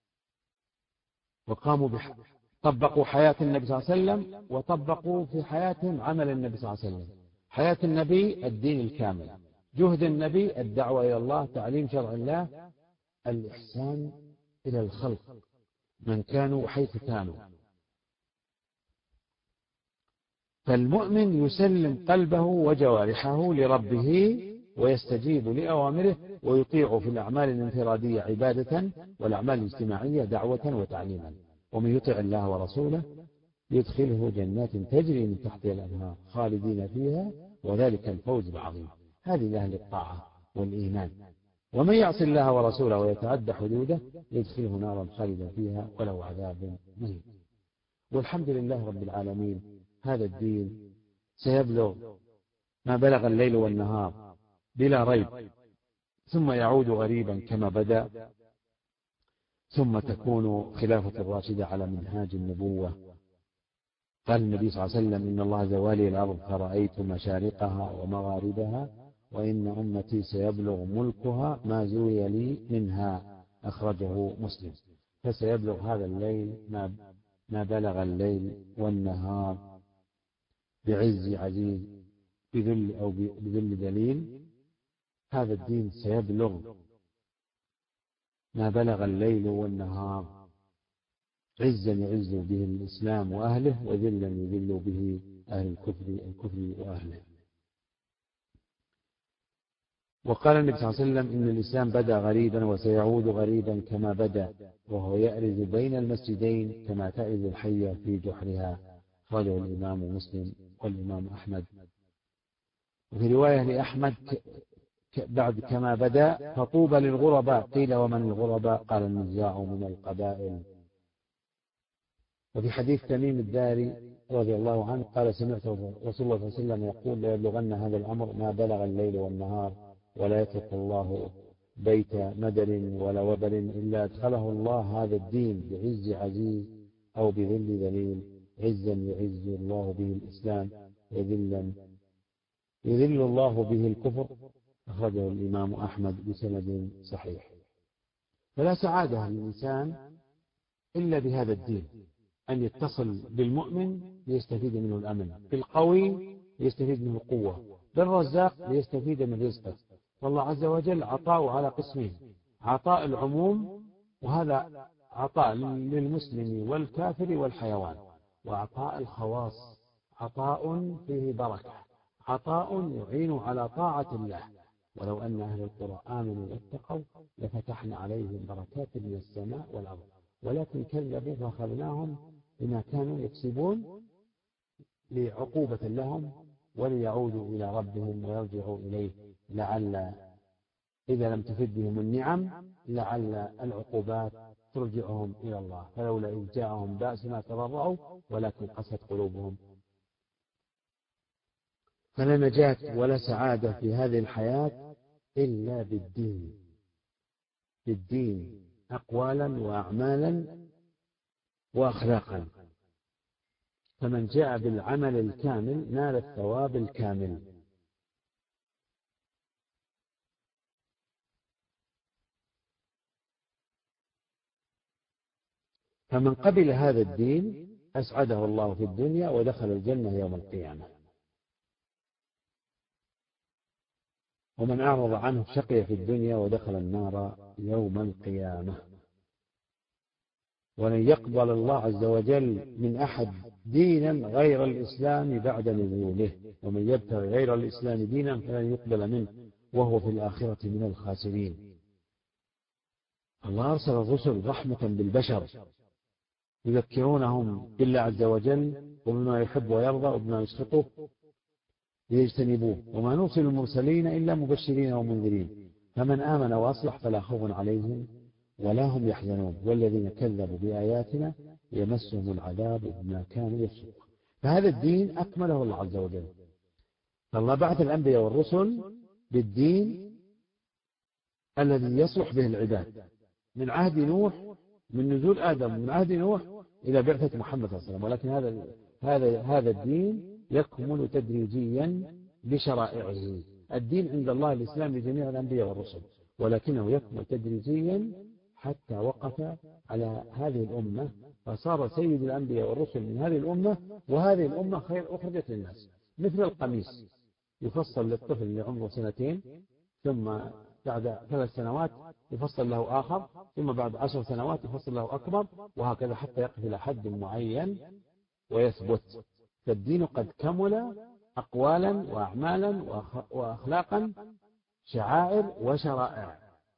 وقاموا بح... طبقوا حياة النبي صلى الله عليه وسلم وطبقوا في حياتهم عمل النبي صلى الله عليه وسلم. حياة النبي الدين الكامل، جهد النبي الدعوة إلى الله، تعليم شرع الله، الإحسان إلى الخلق من كانوا حيث كانوا. فالمؤمن يسلم قلبه وجوارحه لربه ويستجيب لأوامره ويطيع في الأعمال الانفرادية عبادة والأعمال الاجتماعية دعوة وتعليما. ومن يطع الله ورسوله يدخله جنات تجري من تحتها الأنهار خالدين فيها وذلك الفوز العظيم. هذه لأهل الطاعة والإيمان. ومن يعص الله ورسوله ويتعدى حدوده يدخله نارا خالدا فيها وله عذاب مهين. والحمد لله رب العالمين، هذا الدين سيبلغ ما بلغ الليل والنهار بلا ريب، ثم يعود غريبا كما بدأ، ثم تكون خلافة الراشدة على منهاج النبوة. قال النبي صلى الله عليه وسلم إن الله زوالي الأرض فرأيت مشارقها ومغاربها وإن أمتي سيبلغ ملكها ما زوي لي منها، أخرجه مسلم. فسيبلغ هذا الليل ما ما بلغ الليل والنهار بعز عزيز بذل أو بذل دليل. هذا الدين سيبلغ ما بلغ الليل والنهار، عزا يعز به الإسلام وأهله وذلا يذل به أهل الكفر الكفر وأهله. وقال النبي صلى الله عليه وسلم إن الإسلام بدأ غريبا وسيعود غريبا كما بدأ وهو يأرز بين المسجدين كما تأرز الحية في جحرها، أخرجه الإمام مسلم والإمام أحمد. وفي رواية لأحمد بعد كما بدأ فطوبى للغرباء، قيل ومن الغرباء؟ قال النزاع من القبائل. وفي حديث تميم الداري رضي الله عنه قال سمعت رسول الله صلى الله عليه وسلم يقول لا يبلغن هذا الأمر ما بلغ الليل والنهار ولا يترك الله بيت مدر ولا وبر إلا أدخله الله هذا الدين بعز عزيز أو بذل ذليل، عزا يعز الله به الإسلام وذلا يذل الله به الكفر، أخرجه الإمام أحمد بسند صحيح. فلا سعادة للإنسان إلا بهذا الدين، أن يتصل بالمؤمن ليستفيد منه الأمن، بالقوي ليستفيد منه القوة، بالرزاق ليستفيد من رزقه. والله عز وجل عطاء على قسمين: عطاء العموم وهذا عطاء للمسلم والكافر والحيوان، وعطاء الخواص عطاء فيه بركة، عطاء يعين على طاعة الله. ولو أن أهل القرى آمنوا واتقوا لفتحنا عليهم بركات من السماء والأرض ولكن كذبوا فأخذناهم بما كانوا يكسبون لعقوبة لهم وليعودوا إلى ربهم ويرجعوا إليه، لعل إذا لم تفد بهم النعم لعل العقوبات ترجعهم إلى الله. فلولا إذ جاءهم بأسنا تضرعوا ولكن قست قلوبهم. فلا نجاة ولا سعادة في هذه الحياة إلا بالدين. في الدين أقوالا وأعمالا وأخلاقا، فمن جاء بالعمل الكامل نال الثواب الكامل. فمن قبل هذا الدين أسعده الله في الدنيا ودخل الجنة يوم القيامة، ومن أعرض عنه شقي في الدنيا ودخل النار يوم القيامة. ولن يقبل الله عز وجل من أحد دينا غير الإسلام بعد نزوله، ومن يبتغي غير الإسلام دينا فلن يقبل منه وهو في الآخرة من الخاسرين. الله أرسل الرسل رحمة بالبشر يذكرونهم بالله عز وجل وبما يحب ويرضى وبما يسخطه ليجتنبوه، وما نرسل المرسلين إلا مبشرين ومنذرين، فمن آمن وأصلح فلا خوف عليهم ولا هم يحزنون، والذين كذبوا بآياتنا يمسهم العذاب بما كانوا يفسقون. فهذا الدين أكمله الله عز وجل، فالله بعث الأنبياء والرسل بالدين الذي يصلح به العباد من عهد نوح، من نزول آدم من عهد نوح إلى بعثة محمد صلى الله عليه وسلم. ولكن هذا هذا هذا الدين يكمل تدريجيا بشرائعه. الدين عند الله الإسلام لجميع الأنبياء والرسل، ولكنه يكمل تدريجيا حتى وقف على هذه الأمة، فصار سيد الأنبياء والرسل من هذه الأمة، وهذه الأمة خير أخرجت للناس. مثل القميص يفصل للطفل اللي عمره سنتين، ثم بعد ثلاث سنوات يفصل له آخر، ثم بعد عشر سنوات يفصل له أكبر، وهكذا حتى يقف إلى حد معين ويثبت. فالدين قد كمل أقوالا وأعمالا وأخلاقا، شعائر وشرائع.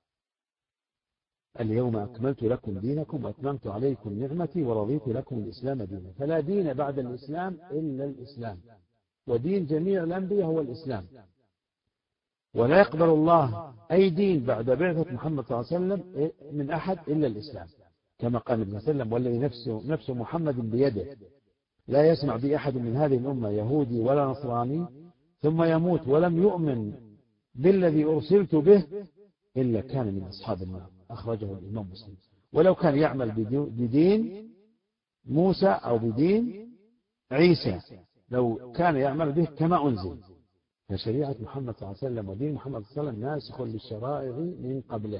اليوم أكملت لكم دينكم وأتممت عليكم نعمتي ورضيت لكم الإسلام دينا. فلا دين بعد الإسلام إلا الإسلام، ودين جميع الأنبياء هو الإسلام، ولا يقبل الله أي دين بعد بعثة محمد صلى الله عليه وسلم من أحد إلا الإسلام، كما قال ابن سلم: والذي نفسه نفس محمد بيده لا يسمع بي أحد من هذه الأمة يهودي ولا نصراني ثم يموت ولم يؤمن بالذي أرسلت به إلا كان من أصحاب النار. أخرجه الإمام مسلم. ولو كان يعمل بدين موسى أو بدين عيسى، لو كان يعمل به كما أنزل، فشريعة محمد صلى الله عليه وسلم ودين محمد صلى الله عليه وسلم ناسخ للشرائع من قبله.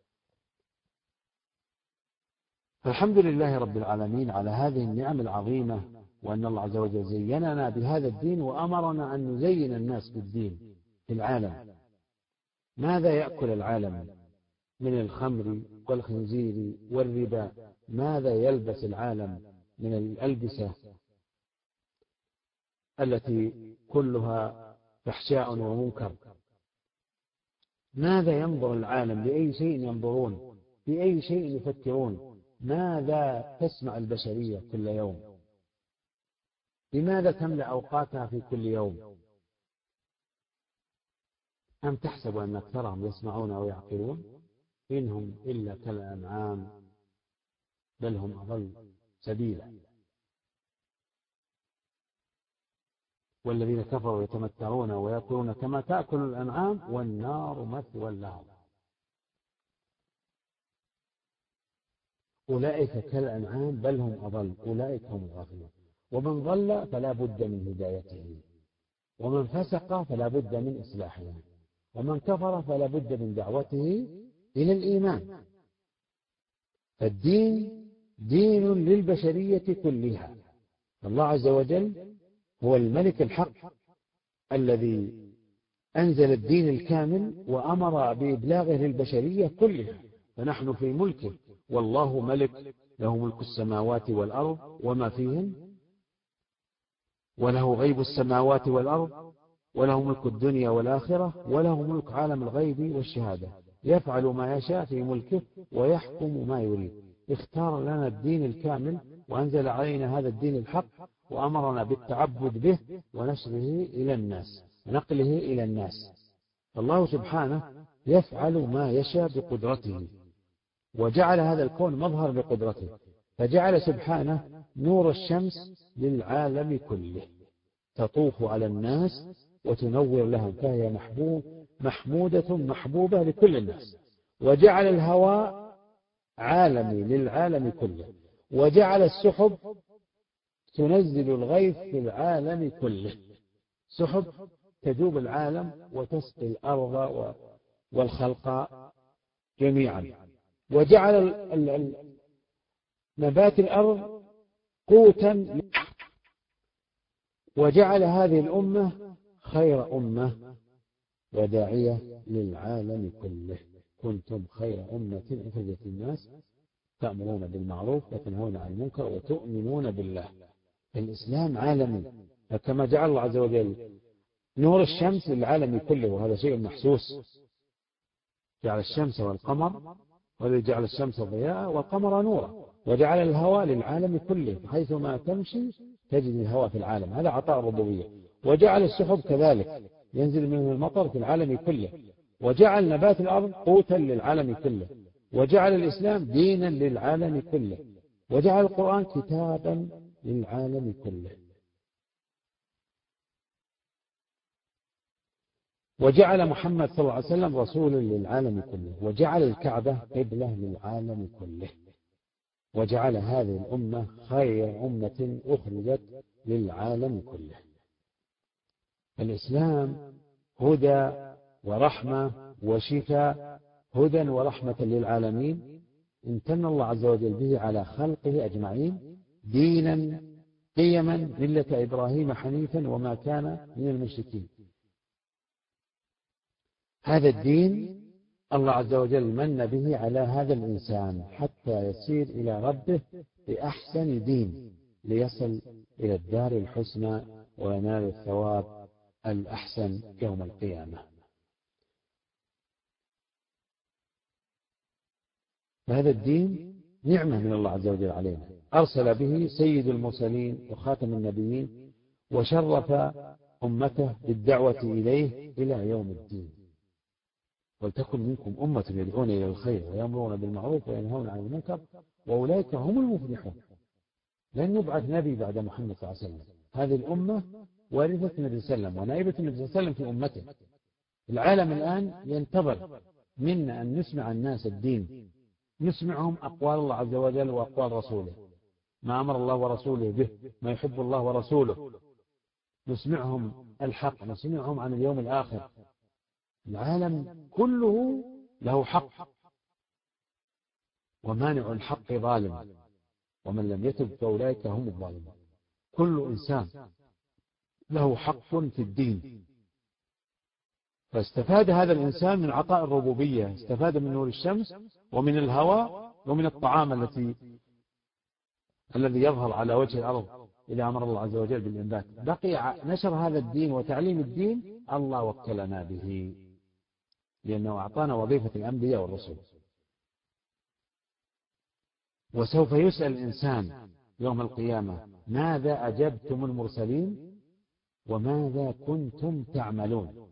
فالحمد لله رب العالمين على هذه النعم العظيمة، وأن الله عز وجل زيننا بهذا الدين وأمرنا أن نزين الناس بالدين في العالم. ماذا يأكل العالم من الخمر والخنزير والربا؟ ماذا يلبس العالم من الألبسة التي كلها فحشاء ومنكر؟ ماذا ينظر العالم؟ بأي شيء ينظرون؟ بأي شيء يفكرون؟ ماذا تسمع البشرية كل يوم؟ لماذا تملأ أوقاتها في كل يوم؟ أم تحسب أن أكثرهم يسمعون أو يعقلون؟ إنهم إلا كالأنعام بل هم أضل سبيلا. والذين كفروا يتمتعون ويأكلون كما تأكل الأنعام والنار مثوى لهم. أولئك كالأنعام بل هم أضل، أولئك هم الغافلون. ومن ضل فلا بد من هدايته، ومن فسق فلا بد من إصلاحه، ومن كفر فلا بد من دعوته إلى الإيمان. فالدين دين للبشرية كلها. الله عز وجل هو الملك الحق الذي أنزل الدين الكامل وأمر بإبلاغه للبشرية كلها، فنحن في ملكه، والله ملك له ملك السماوات والأرض وما فيهن، وله غيب السماوات والأرض، وله ملك الدنيا والآخرة، وله ملك عالم الغيب والشهادة، يفعل ما يشاء في ملكه ويحكم ما يريد. اختار لنا الدين الكامل وأنزل علينا هذا الدين الحق، وأمرنا بالتعبد به ونشره إلى الناس، نقله إلى الناس. الله سبحانه يفعل ما يشاء بقدرته، وجعل هذا الكون مظهر بقدرته، فجعل سبحانه نور الشمس للعالم كله تطوف على الناس وتنور لهم، فهي محبوب محمودة محبوبة لكل الناس. وجعل الهواء عالمي للعالم كله، وجعل السحب تنزل الغيث في العالم كله، سحب تجوب العالم وتسقي الأرض والخلق جميعا، وجعل نبات الأرض قوتا، وجعل هذه الأمة خير أمة وداعية للعالم كله. كنتم خير أمة أخرجت الناس تأمرون بالمعروف وتنهون عن المنكر وتؤمنون بالله. الإسلام عالمي، فكما جعل الله عز وجل نور الشمس للعالم كله، وهذا شيء محسوس، جعل الشمس والقمر، والذي جعل الشمس ضياء والقمر نورا، وجعل الهواء للعالم كله، حيثما تمشي تجد الهواء في العالم، هذا عطاء الربوبية. وجعل السحب كذلك ينزل منه المطر في العالم كله، وجعل نبات الأرض قوتا للعالم كله، وجعل الإسلام دينا للعالم كله، وجعل القرآن كتابا للعالم كله، وجعل محمد صلى الله عليه وسلم رسولا للعالم كله، وجعل الكعبة قبلة للعالم كله، وجعل هذه الأمة خير أمة أخرجت للعالم كله. الإسلام هدى ورحمة وشفاء، هدى ورحمة للعالمين، امتن الله عز وجل به على خلقه أجمعين، دينا قيما ملة إبراهيم حنيفا وما كان من المشركين. هذا الدين الله عز وجل من به على هذا الإنسان حتى يسير إلى ربه بأحسن دين ليصل إلى الدار الحسنى وينال الثواب الأحسن يوم القيامة. فهذا الدين نعمة من الله عز وجل علينا، أرسل به سيد المرسلين وخاتم النبيين، وشرف أمته بالدعوة إليه إلى يوم الدين. ولتكن منكم أمة يدعون إلى الخير ويأمرون بالمعروف وينهون عن المنكر وأولئك هم المفلحون. لن يبعث نبي بعد محمد صلى الله عليه وسلم، هذه الأمة وارثة النبي صلى الله عليه وسلم ونائبة النبي صلى الله عليه وسلم في أمته. العالم الآن ينتظر منا أن نسمع الناس الدين، نسمعهم أقوال الله عز وجل وأقوال رسوله، ما أمر الله ورسوله به، ما يحب الله ورسوله، نسمعهم الحق، نسمعهم عن اليوم الآخر. العالم كله له حق، ومانع الحق ظالم، ومن لم يتب فأولئك هم الظالمون. كل إنسان له حق في الدين، فاستفاد هذا الإنسان من عطاء الربوبية، استفاد من نور الشمس ومن الهواء ومن الطعام التي الذي يظهر على وجه الأرض إذا أمر الله عز وجل بالإنبات. بقي نشر هذا الدين وتعليم الدين الله وكلنا به، لأنه أعطانا وظيفة الأنبياء والرسل. وسوف يسأل الإنسان يوم القيامة ماذا أجبتم المرسلين وماذا كنتم تعملون.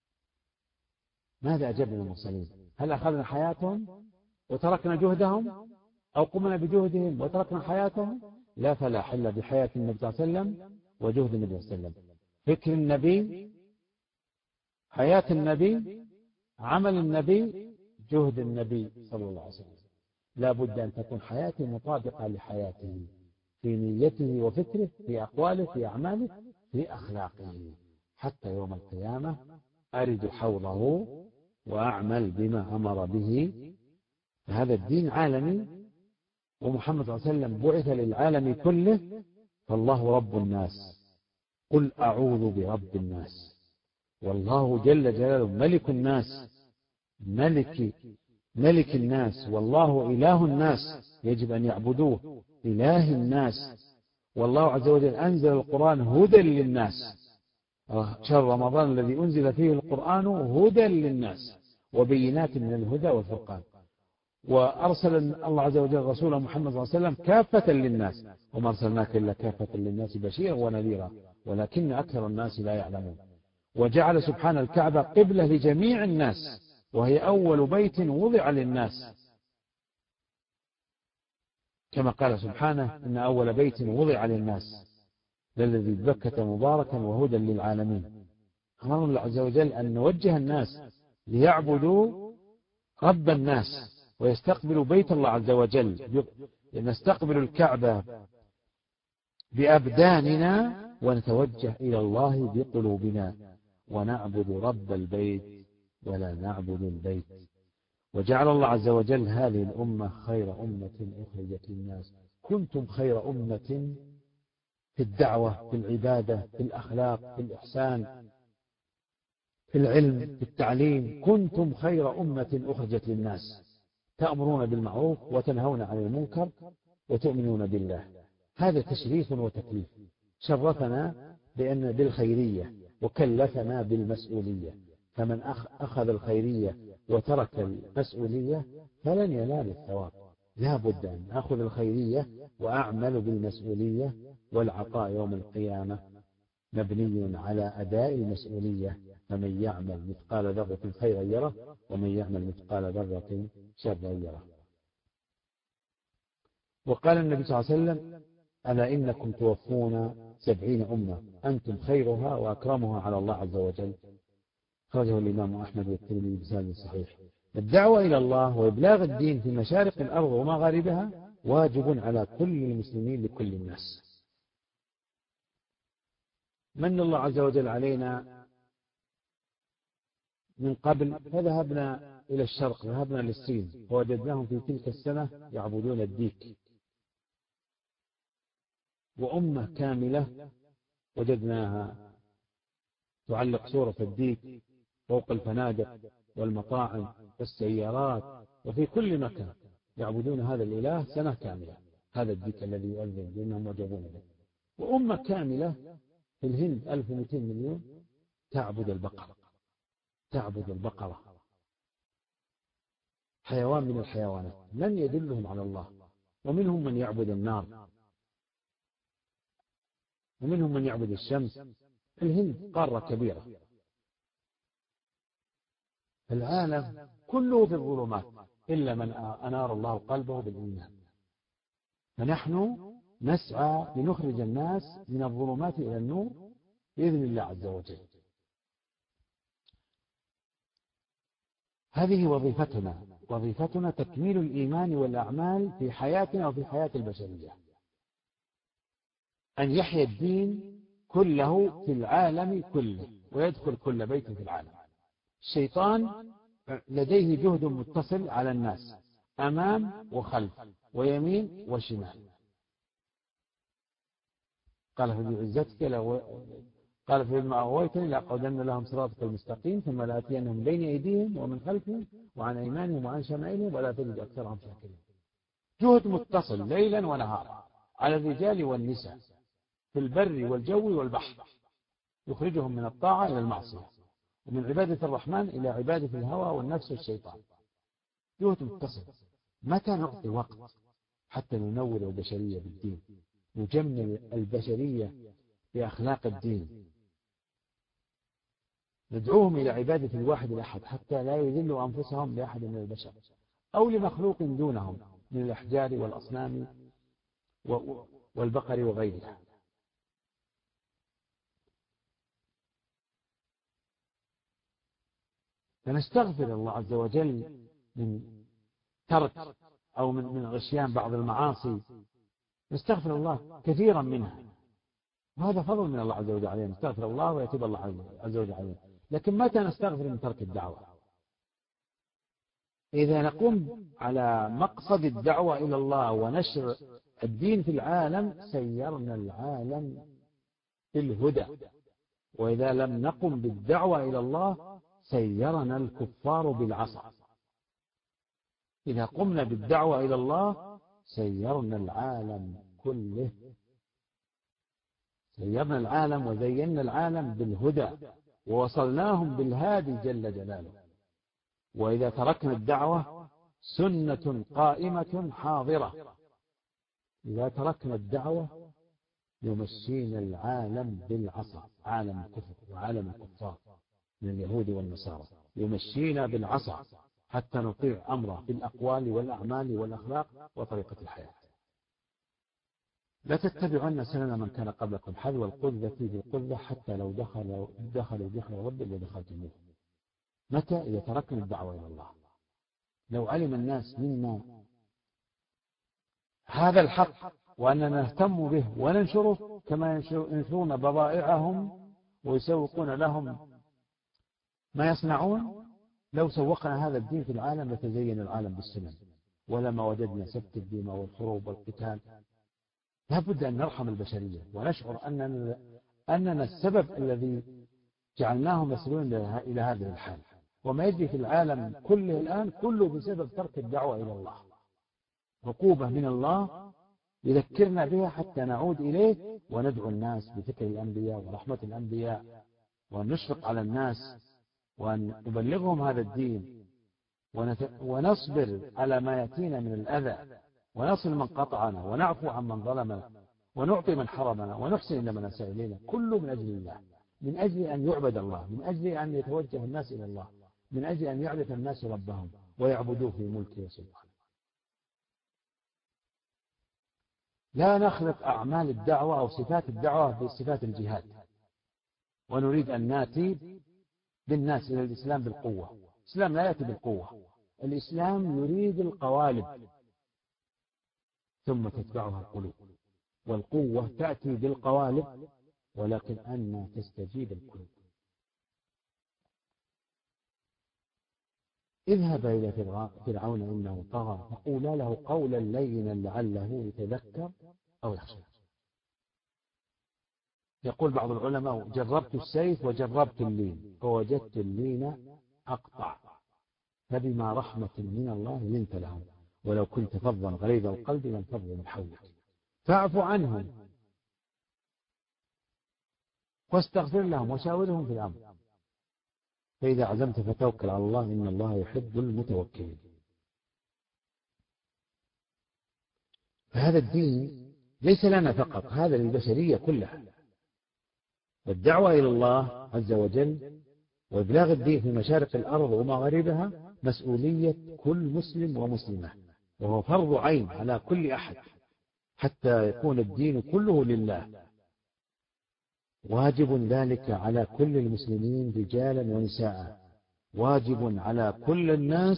ماذا أجبنا المرسلين؟ هل أخذنا حياتهم وتركنا جهدهم، أو قمنا بجهدهم وتركنا حياتهم؟ لا فلاح إلا بحياة النبي صلى الله عليه وسلم وجهد النبي صلى الله عليه وسلم. فكر النبي، حياة النبي، عمل النبي، جهد النبي صلى الله عليه وسلم. لا بد أن تكون حياته مطابقة لحياته في نيته وفكره، في أقواله، في أعماله، في أخلاقه، حتى يوم القيامة أرد حوضه وأعمل بما أمر به. هذا الدين عالمي، ومحمد صلى الله عليه وسلم بعث للعالم كله، فالله رب الناس، قل أعوذ برب الناس. والله جل جلاله ملك الناس، ملك ملك الناس، والله إله الناس، يجب أن يعبدوه، إله الناس. والله عز وجل أنزل القرآن هدى للناس، شهر رمضان الذي أنزل فيه القرآن هدى للناس وبينات من الهدى والفرقان. وأرسل الله عز وجل رسوله محمد صلى الله عليه وسلم كافة للناس، وما أرسلناك إلا كافة للناس بشيرا ونذيرا ولكن أكثر الناس لا يعلمون. وجعل سبحان الكعبة قبلة لجميع الناس، وهي أول بيت وضع للناس، كما قال سبحانه إن أول بيت وضع للناس للذي ببكة مباركا وهدى للعالمين. أمر الله عز وجل أن نوجه الناس ليعبدوا رب الناس ويستقبل بيت الله عز وجل، نستقبل الكعبة بأبداننا ونتوجه إلى الله بقلوبنا ونعبد رب البيت ولا نعبد البيت. وجعل الله عز وجل هذه الأمة خير أمة أخرجت للناس. كنتم خير أمة في الدعوة، في العبادة، في الأخلاق، في الإحسان، في العلم، في التعليم. كنتم خير أمة أخرجت للناس تأمرون بالمعروف وتنهون عن المنكر وتؤمنون بالله. هذا تشريف وتكليف. شرفنا بأن بالخيرية وكلفنا بالمسؤولية، فمن أخذ الخيرية وترك المسؤولية فلن ينال الثواب. لا بد أن أخذ الخيرية وأعمل بالمسؤولية، والعطاء يوم القيامة مبني على أداء المسؤولية. فمن يعمل مثقال ذرة خيرا يره ومن يعمل مثقال ذرة شرا يره. وقال النبي صلى الله عليه وسلم: ألا إنكم توفون سبعين أمة أنتم خيرها وأكرمها على الله عز وجل. خرجه الإمام أحمد والترمذي بسند صحيح. الدعوة إلى الله وإبلاغ الدين في مشارق الأرض ومغاربها واجب على كل المسلمين لكل الناس. من الله عز وجل علينا من قبل فذهبنا إلى الشرق، ذهبنا للصين فوجدناهم في تلك السنة يعبدون الديك، وأمة كاملة وجدناها تعلق صورة الديك فوق الفنادق والمطاعم والسيارات وفي كل مكان، يعبدون هذا الإله سنة كاملة، هذا الديك الذي يؤذن لأنهم معجبون به. وأمة كاملة في الهند ألف ومئتين مليون تعبد البقرة، تعبد البقرة حيوان من الحيوانات لن يدلهم على الله. ومنهم من يعبد النار، ومنهم من يعبد الشمس. الهند قارة كبيرة، العالم كله في الظلمات إلا من أنار الله قلبه بالإيمان. فنحن نسعى لنخرج الناس من الظلمات إلى النور بإذن الله عز وجل. هذه وظيفتنا، وظيفتنا تكميل الإيمان والأعمال في حياتنا وفي حياة البشرية، أن يحيا الدين كله في العالم كله ويدخل كل بيت في العالم. الشيطان لديه جهد متصل على الناس أمام وخلف ويمين وشمال. قال فبعزتك لو قال فبما أغويتني لأقعدن لهم صراطك المستقيم ثم لآتينهم من بين أيديهم ومن خلفهم وعن أيمانهم وعن شمائلهم ولا تجد أكثرهم شاكرين. جهد متصل ليلا ونهارا على الرجال والنساء في البر والجو والبحر، يخرجهم من الطاعة إلى المعصية ومن عبادة الرحمن إلى عبادة الهوى والنفس والشيطان. جهد متصل. متى نعطي وقت حتى ننور البشرية بالدين، نجمل البشرية بأخلاق الدين، ندعوهم إلى عبادة الواحد الأحد حتى لا يذلوا أنفسهم لأحد من البشر أو لمخلوق دونهم من الأحجار والأصنام والبقر وغيرها. فنستغفر الله عز وجل من ترك أو من من غشيان بعض المعاصي، نستغفر الله كثيرا منها، وهذا فضل من الله عز وجل علينا. نستغفر الله ويتوب الله عز وجل علينا. لكن متى نستغفر من ترك الدعوة؟ إذا نقوم على مقصد الدعوة إلى الله ونشر الدين في العالم سيرنا العالم بالهدى، وإذا لم نقم بالدعوة إلى الله سيرنا الكفار بالعصا. إذا قمنا بالدعوة إلى الله سيرنا العالم كله، سيرنا العالم وزينا العالم بالهدى ووصلناهم بالهادي جل جلاله. وإذا تركنا الدعوة سنة قائمة حاضرة، إذا تركنا الدعوة يمشينا العالم بالعصا، عالم الكفر وعالم الكفار من اليهود والنصارى يمشينا بالعصا حتى نطيع أمره بالأقوال والأعمال والأخلاق وطريقة الحياة. لا تتبعن سنن من كان قبلكم حذو القذة بالقذة حتى لو دخلوا دخلوا دخل رب لدخلتموه. متى؟ إذا تركنا الدعوة إلى الله. لو علم الناس منا هذا الحق وأننا نهتم به وننشره كما ينشرون بضائعهم ويسوقون لهم ما يصنعون، لو سوقنا هذا الدين في العالم لتزين العالم بالسنن ولما وجدنا سفك الدماء والحروب والقتال. لا بد أن نرحم البشرية ونشعر أننا, أننا السبب الذي جعلناهم يصلون إلى هذه الحال. وما يجري في العالم كله الآن كله بسبب ترك الدعوة إلى الله، عقوبة من الله يذكرنا بها حتى نعود إليه وندعو الناس بذكر الأنبياء ورحمة الأنبياء ونشفق على الناس وأن نبلغهم هذا الدين ونصبر على ما يأتينا من الأذى ونصل من قطعنا ونعفو عن من ظلمنا ونعطي من حرمنا ونحسن إلى من أساء إلينا، كله من أجل الله، من أجل أن يعبد الله، من أجل أن يتوجه الناس إلى الله، من أجل أن يعرف الناس ربهم ويعبدوه في ملكه سبحانه. لا نخلق أعمال الدعوة أو صفات الدعوة بصفات الجهاد ونريد أن نأتي بالناس إلى الإسلام بالقوة. الإسلام لا يأتي بالقوة، الإسلام يريد القوالب ثم تتبعها القلوب، والقوة تأتي بالقوالب ولكن أن تستجيب القلوب. اذهب إلى فرعون إنه طغى فقولا له قولا لينا لعله يتذكر أو يخشى. يقول بعض العلماء جربت السيف وجربت اللين فوجدت اللين أقطع فبما رحمة من الله لنت لهم ولو كنت فظا غليظ القلب لانفضوا من حولك فاعف عنهم واستغفر لهم وشاورهم في الأمر فإذا عزمت فتوكل على الله إن الله يحب المتوكلين. فهذا الدين ليس لنا فقط، هذا للبشرية كلها. والدعوة إلى الله عز وجل وإبلاغ الدين في مشارق الأرض ومغاربها مسؤولية كل مسلم ومسلمة، وهو فرض عين على كل أحد حتى يكون الدين كله لله. واجب ذلك على كل المسلمين رجالا ونساء، واجب على كل الناس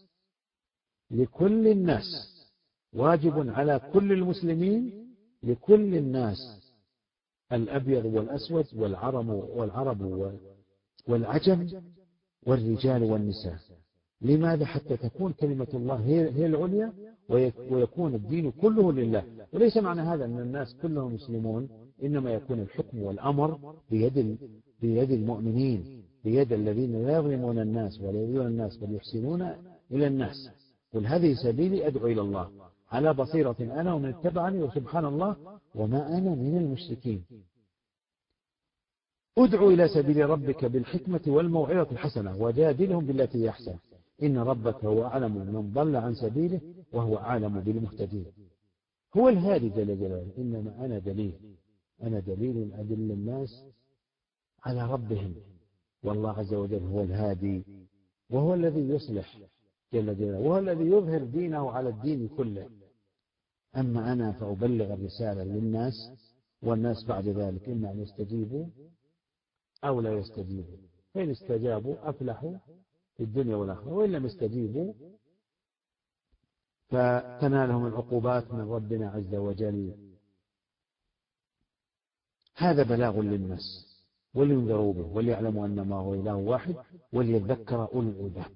لكل الناس، واجب على كل المسلمين لكل الناس، الأبيض والأسود والعرب والعرب والعجم والرجال والنساء. لماذا؟ حتى تكون كلمة الله هي العليا ويكون الدين كله لله. وليس معنى هذا أن الناس كلهم مسلمون، إنما يكون الحكم والأمر بيد بيد المؤمنين، بيد الذين لا يظلمون الناس ولا يؤذون الناس بل يحسنون إلى الناس. قل هذه سبيلي أدعو إلى الله على بصيرة أنا ومن اتبعني وسبحان الله وما أنا من المشركين. ادعو إلى سبيل ربك بالحكمة والموعظة الحسنة وجادلهم بالتي هي أحسن إن ربك هو أعلم من ضل عن سبيله وهو أعلم بالمهتدين. هو الهادي جل جلاله، إنما أنا دليل، أنا دليل أدل الناس على ربهم. والله عز وجل هو الهادي وهو الذي يصلح جل جلاله، وهو الذي يظهر دينه على الدين كله. أما أنا فأبلغ الرسالة للناس والناس بعد ذلك إما أن يستجيبوا أو لا يستجيبوا، فإن استجابوا أفلحوا في الدنيا والآخرة، وإن لم يستجيبوا فتنالهم العقوبات من ربنا عز وجل. هذا بلاغ للناس ولينذروا به وليعلموا أن ما هو إله واحد وليذكر أولو الألباب.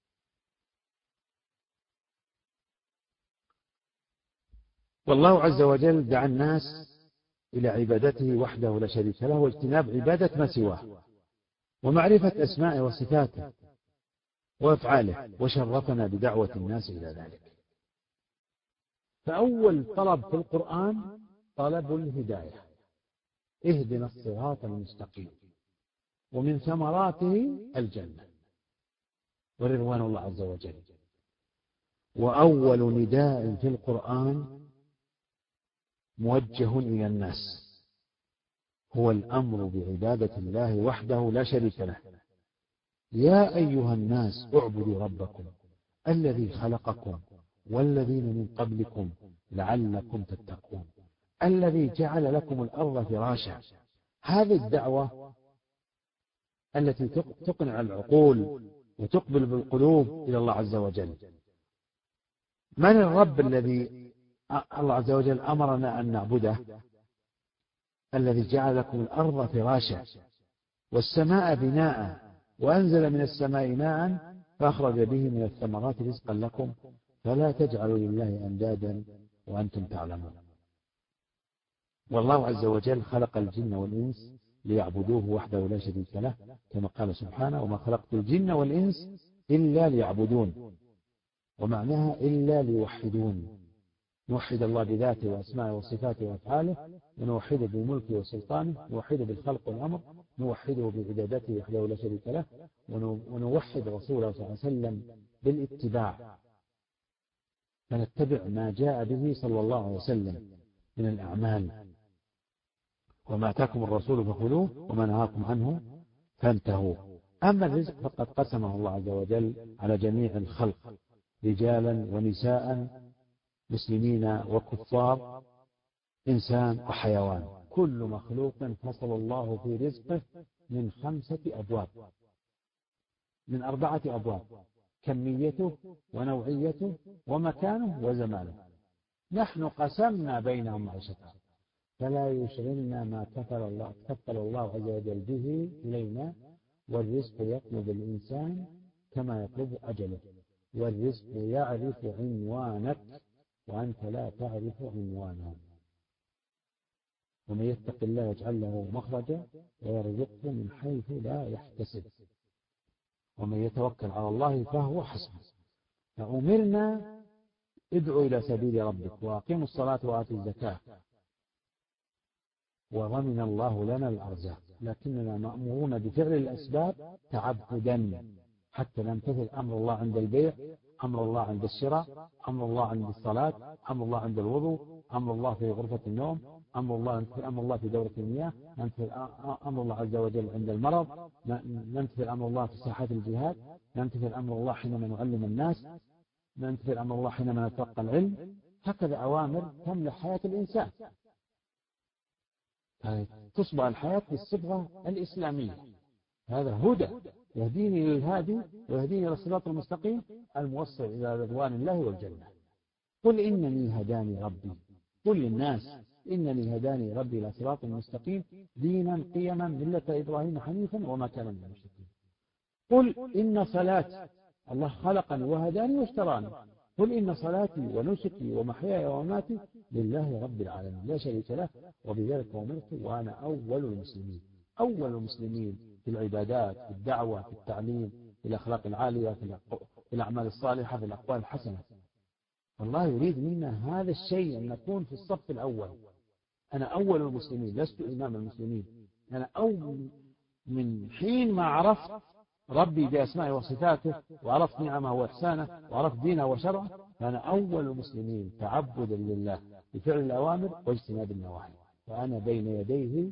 والله عز وجل دعا الناس إلى عبادته وحده لا شريك له واجتناب عبادة ما سواه ومعرفة أسمائه وصفاته وأفعاله، وشرفنا بدعوة الناس إلى ذلك. فأول طلب في القرآن طلب الهداية، اهدنا الصراط المستقيم، ومن ثمراته الجنة ورضوان الله عز وجل. وأول نداء في القرآن موجه إلى الناس هو الأمر بعبادة الله وحده لا شريك له. يا أيها الناس اعبدوا ربكم الذي خلقكم والذين من قبلكم لعلكم تتقون الذي جعل لكم الأرض فراشا. هذه الدعوة التي تقنع العقول وتقبل بالقلوب إلى الله عز وجل، من الرب الذي الله عز وجل أمرنا أن نعبده؟ الذي جعل لكم الأرض فراشا والسماء بناء وأنزل من السماء ماء فأخرج به من الثمرات رزقا لكم فلا تجعلوا لله أندادا وأنتم تعلمون. والله عز وجل خلق الجن والإنس ليعبدوه وحده لا شريك له، كما قال سبحانه: وما خلقت الجن والإنس إلا ليعبدون، ومعناها إلا ليوحدون، نوحد الله بذاته وأسمائه وصفاته وأفعاله، ونوحده بملكه وسلطانه، نوحده بالخلق والأمر، نوحده بعبادته وحده لا شريك له، ونوحد رسوله صلى الله عليه وسلم بالاتباع، فنتبع ما جاء به صلى الله عليه وسلم من الأعمال، وما أتاكم الرسول فخذوه وما نهاكم عنه فانتهوا. أما الرزق فقد قسمه الله عز وجل على جميع الخلق، رجالا ونساء، مسلمين وكفار، إنسان وحيوان، كل مخلوق فصل الله في رزقه من خمسة أبواب، من أربعة أبواب: كميته ونوعيته ومكانه وزمانه. نحن قسمنا بينهم معيشتهم فلا يشغلنا ما كفل الله كفل الله عز وجل به إلينا، والرزق يطلب الإنسان كما يطلب أجله، والرزق يعرف عنوانك وأنت لا تعرف عنوانه. ومن يتق الله يجعل له مخرجا ويرزقه من حيث لا يحتسب، ومن يتوكل على الله فهو حسبه. فأمرنا: ادعوا إلى سبيل ربك وأقيموا الصلاة وآتوا الزكاة وضمن الله لنا الأرزاق، لكننا مأمورون بفعل الأسباب تعبدا حتى نمتثل أمر الله عند البيع، أمر الله عند الشراء، أمر الله عند الصلاة، أمر الله عند الوضوء، أمر الله في غرفة النوم، أمر الله أمر الله في دورة المياه، نمتثل أمر الله عز وجل عند المرض، نمتثل أمر الله في ساحات الجهاد، نمتثل أمر الله حينما نعلم الناس، نمتثل أمر الله حينما نتلقى العلم. هكذا أوامر تملأ حياة الإنسان، تصبح الحياة بالصبغة الإسلامية. هذا هدى يهديني للهادي ويهديني إلى الصراط المستقيم الموصل إلى رضوان الله والجنة. قل إنني هداني ربي، قل للناس إنني هداني ربي إلى صراط مستقيم دينا قيما ملة إبراهيم حنيفا وما كان من المشركين. قل إن صلاتي، الله خلقني وهداني واشتراني، قل إن صلاتي ونسكي ومحياي ومماتي لله رب العالمين لا شريك له وبذلك أمرت وأنا أول المسلمين. أول المسلمين في العبادات، في الدعوة، في التعليم، في الأخلاق العالية، في الأعمال الصالحة، في الأقوال الحسنة. الله يريد منا هذا الشيء، أن نكون في الصف الأول. أنا أول المسلمين، لست إمام المسلمين. أنا أول من حين ما عرفت ربي بأسمائه وصفاته وعرفت نعمه وإحسانه وعرفت دينه وشرعه، فأنا أول المسلمين تعبدا لله بفعل الأوامر واجتناب النواهي، وأنا بين يديه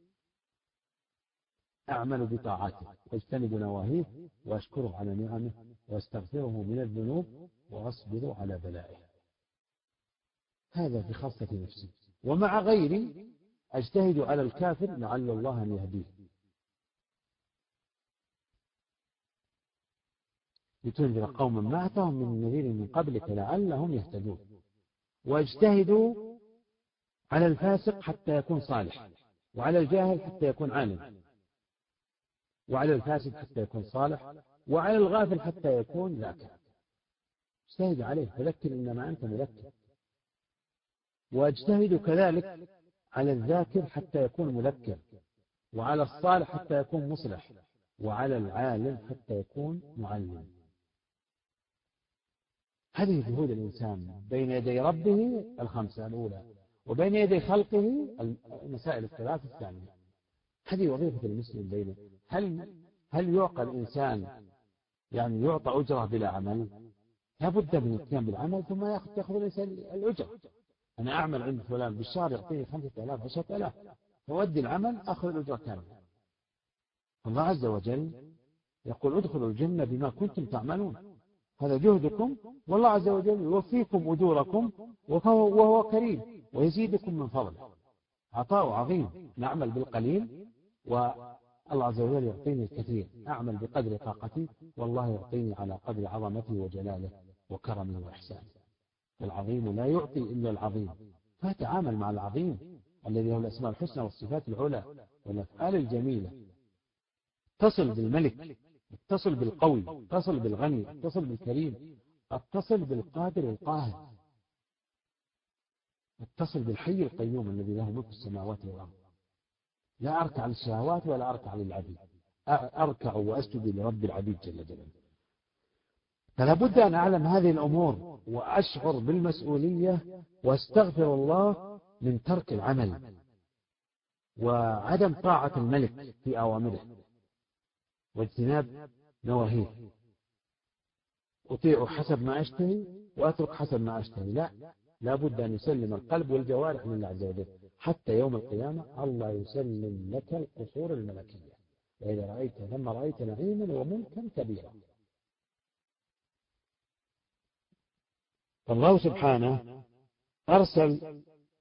أعمل بطاعته واجتنب نواهيه وأشكره على نعمه واستغفره من الذنوب وأصبر على بلائه. هذا في خاصة نفسي، ومع غيري أجتهد على الكافر لعل الله أن يهديه. لتنذر قوما ما أتاهم من نذير من قبلك لعلهم يهتدون. واجتهدوا على الفاسق حتى يكون صالح، وعلى الجاهل حتى يكون عالم، وعلى الفاسد حتى يكون صالح، وعلى الغافل حتى يكون ذاكر. اجتهد عليه، فذكر إنما أنت مذكر. واجتهد كذلك على الذاكر حتى يكون مذكر، وعلى الصالح حتى يكون مصلح، وعلى العالم حتى يكون معلم. هذه جهود الإنسان بين يدي ربه الخمسة الأولى، وبين يدي خلقه المسائل الثلاث الثانية. هذه وظيفة المسلم بينه. هل هل يعطى الإنسان يعني يعطى أجرة بلا عمل؟ لابد من القيام بالعمل ثم يأخذ يأخذ الإنسان الأجرة. أنا أعمل عند فلان بالشهر يعطيني خمسة آلاف عشرة آلاف، فودي العمل أخذ الأجرة كاملة. الله عز وجل يقول ادخلوا الجنة بما كنتم تعملون، هذا جهدكم، والله عز وجل يوفيكم أجوركم وهو, وهو كريم ويزيدكم من فضله. عطاء عظيم، نعمل بالقليل والله عز وجل يعطيني الكثير، أعمل بقدر طاقتي والله يعطيني على قدر عظمته وجلاله وكرمه وإحسانه. العظيم لا يعطي إلا العظيم، فتعامل مع العظيم الذي له الأسماء الحسنى والصفات العلى والأفعال الجميلة. اتصل بالملك، اتصل بالقوي، اتصل بالغني، اتصل بالكريم، اتصل بالقادر القاهر، اتصل بالحي القيوم الذي له ملك السماوات والأرض. لا أركع للشهوات ولا أركع للعبيد، أركع وأسجد لرب العبيد جل جلاله. فلا بد أن أعلم هذه الأمور وأشعر بالمسؤولية واستغفر الله من ترك العمل وعدم طاعة الملك في أوامره واجتناب نواهيه. أطيع حسب ما أشتهي وأترك حسب ما أشتهي، لا، لا بد أن يسلم القلب والجوارح لله عز وجل حتى يوم القيامة الله يسلم لك القصور الملكية، وإذا رأيت ثم رأيت نعيما وملكا كبيرا. فالله سبحانه أرسل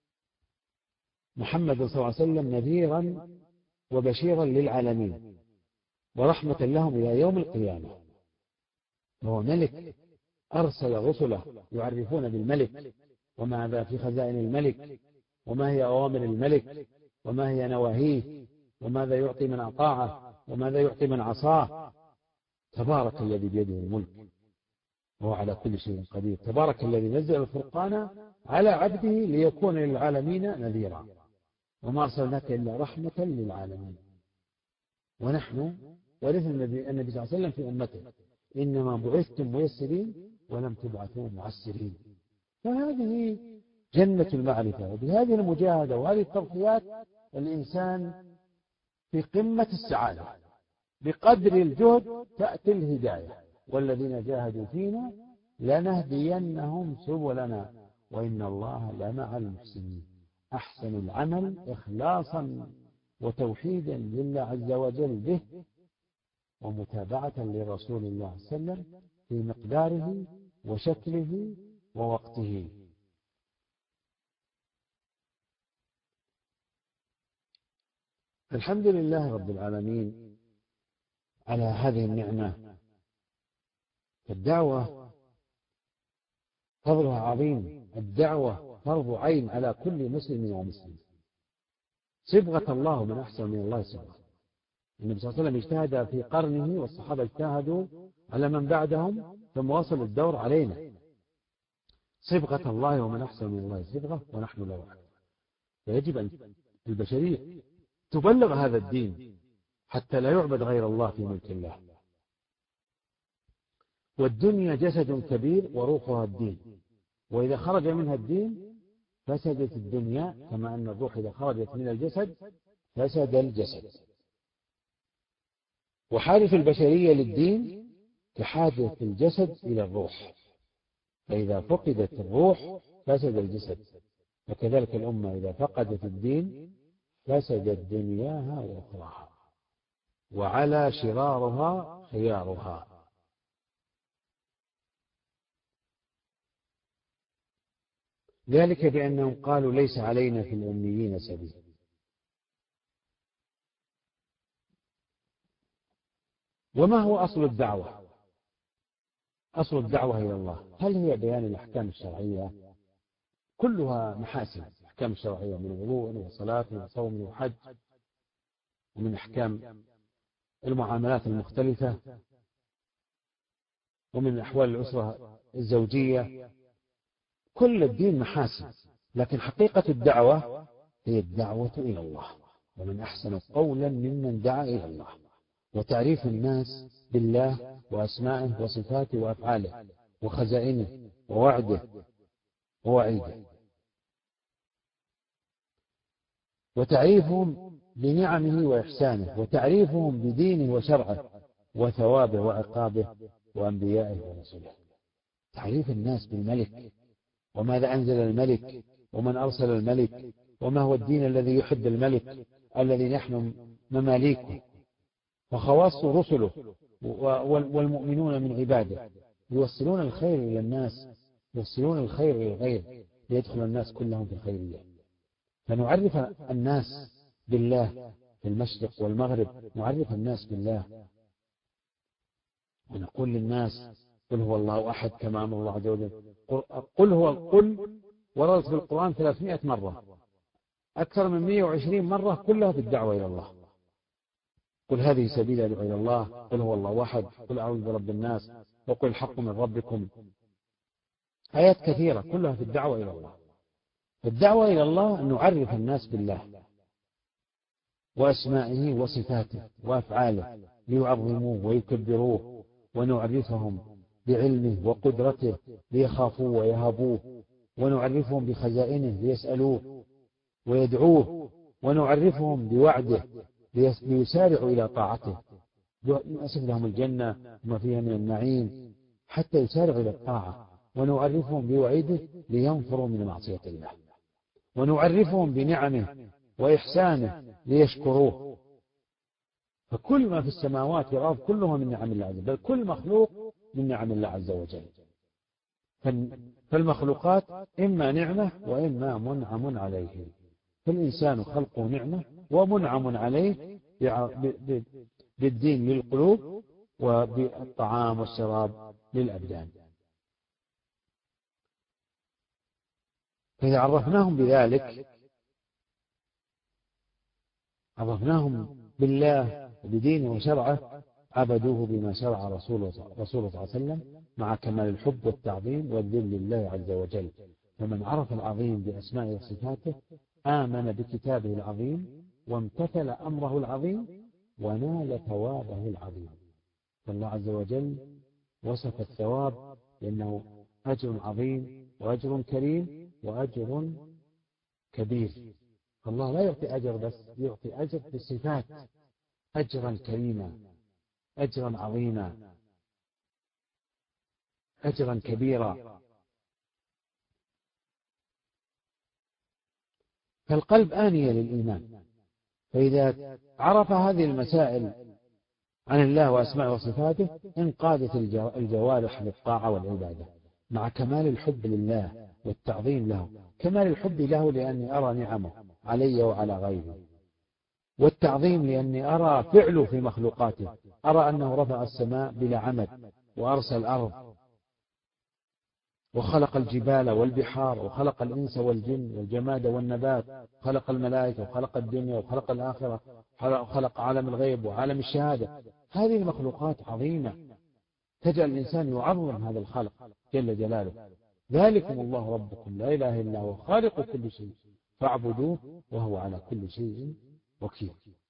محمد صلى الله عليه وسلم نذيرا وبشيرا للعالمين ورحمة لهم إلى يوم القيامة. وهو ملك أرسل رسله يعرفون بالملك وماذا في خزائن الملك وما هي أوامر الملك وما هي نواهيه وماذا يعطي من أطاعه وماذا يعطي من عصاه. تبارك الذي بيده الملك وهو على كل شيء قدير. تبارك الذي نزل الفرقان على عبده ليكون للعالمين نذيرا وما أرسلناك إلا رحمة للعالمين. ونحن ورث النبي النبي صلى الله عليه وسلم في أمته إنما بعثتم ميسرين ولم تبعثوا معسرين. فهذه جنة المعرفة، وبهذه المجاهدة وهذه التضحيات الإنسان في قمة السعادة. بقدر الجهد تأتي الهداية، والذين جاهدوا فينا لنهدينهم سبلنا وإن الله لمع المحسنين. أحسن العمل إخلاصا وتوحيدا لله عز وجل به ومتابعة لرسول الله صلى الله عليه وسلم في مقداره وشكله ووقته. الحمد لله رب العالمين على هذه النعمة. الدعوة فضلها عظيم، الدعوة فرض عين على كل مسلم ومسلم. صبغة الله من أحسن من الله صبغة. النبي صلى الله عليه وسلم اجتهد في قرنه والصحابة اجتهدوا على من بعدهم ثم وصل الدور علينا. صبغة الله ومن أحسن من الله صبغة ونحن له عبد. فيجب أن البشرية تبلغ هذا الدين حتى لا يعبد غير الله في ملك الله. والدنيا جسد كبير وروحها الدين، وإذا خرج منها الدين فسدت الدنيا كما أن الروح إذا خرجت من الجسد فسد الجسد. وحاجة البشرية للدين كحاجة الجسد إلى الروح، فإذا فقدت الروح فسد الجسد. وكذلك الأمة إذا فقدت الدين فسدت دنياها وأخراها وعلى شرارها خيارها. ذلك بأنهم قالوا ليس علينا في الأميين سبيل. وما هو أصل الدعوة؟ أصل الدعوة إلى الله هل هي بيان الأحكام الشرعية؟ كلها محاسن. الأحكام الشرعية من وضوء وصلاة وصوم وحج، ومن أحكام المعاملات المختلفة، ومن أحوال الأسرة الزوجية. كل الدين محاسن، لكن حقيقة الدعوة هي الدعوة إلى الله. ومن أحسن قولا ممن دعا إلى الله. وتعريف الناس بالله وأسمائه وصفاته وأفعاله وخزائنه ووعده ووعيده، وتعريفهم بنعمه وإحسانه، وتعريفهم بدينه وشرعه وثوابه وعقابه وأنبيائه ورسله. تعريف الناس بالملك، وماذا أنزل الملك، ومن أرسل الملك، وما هو الدين الذي يحب الملك الذي نحن مماليكه، وخواص رسله والمؤمنون من عباده يوصلون الخير إلى الناس، يوصلون الخير إلى الغير ليدخل الناس كلهم في الخيرية. فنعرف الناس بالله في المشرق والمغرب، نعرف الناس بالله ونقول للناس قل هو الله أحد كما أمر الله عز وجل، قل هو قل وردت في القرآن ثلاثمائة مرة، أكثر من مئة وعشرين مرة كلها في الدعوة إلى الله. قل هذه سبيل أدعو إلى الله، قل هو الله أحد، قل أعوذ برب الناس، وقل الحق من ربكم. آيات كثيرة كلها في الدعوة إلى الله. الدعوة إلى الله أن نعرف الناس بالله وأسمائه وصفاته وأفعاله ليعظموه ويكبروه، ونعرفهم بعلمه وقدرته ليخافوه ويهابوه، ونعرفهم بخزائنه ليسألوه ويدعوه، ونعرفهم بوعده ليسارعوا إلى طاعته، نصف لهم الجنة وما فيها من النعيم حتى يسارعوا إلى الطاعة، ونعرفهم بوعيده لينفروا من معصية الله، ونعرفهم بنعمه وإحسانه ليشكروه. فكل ما في السماوات والأرض كلها من نعم الله عز وجل، بل كل مخلوق من نعم الله عز وجل. فالمخلوقات إما نعمة وإما منعم عليه، فالإنسان خلقه نعمة ومنعم عليه بالدين للقلوب وبالطعام والشراب للأبدان. فإذا عرفناهم بذلك عرفناهم بالله بدينه وشرعه، عبدوه بما شرع رسوله صلى الله عليه وسلم مع كمال الحب والتعظيم والذل لله عز وجل. فمن عرف العظيم بأسمائه وصفاته آمن بكتابه العظيم وامتثل أمره العظيم ونال ثوابه العظيم. فالله عز وجل وصف الثواب لأنه أجر عظيم وأجر كريم وأجر كبير. فالله لا يعطي أجر بس، يعطي أجر بالصفات، أجرا كريما، أجرا عظيما، أجرا كبيرا. فالقلب آنية للإيمان، فإذا عرف هذه المسائل عن الله وأسماء وصفاته انقادت الجوارح للطاعة والعبادة مع كمال الحب لله والتعظيم له. كمال الحب له لأني أرى نعمه علي وعلى غيري، والتعظيم لأني أرى فعله في مخلوقاته، أرى أنه رفع السماء بلا عمد وأرسل الأرض وخلق الجبال والبحار وخلق الإنس والجن والجماد والنبات، خلق الملائكة وخلق الدنيا وخلق الآخرة وخلق عالم الغيب وعالم الشهادة. هذه المخلوقات عظيمة تجعل الإنسان يعظم هذا الخالق جل جلاله. ذلكم الله ربكم لا إله إلا هو خالق كل شيء فاعبدوه وهو على كل شيء وكيل.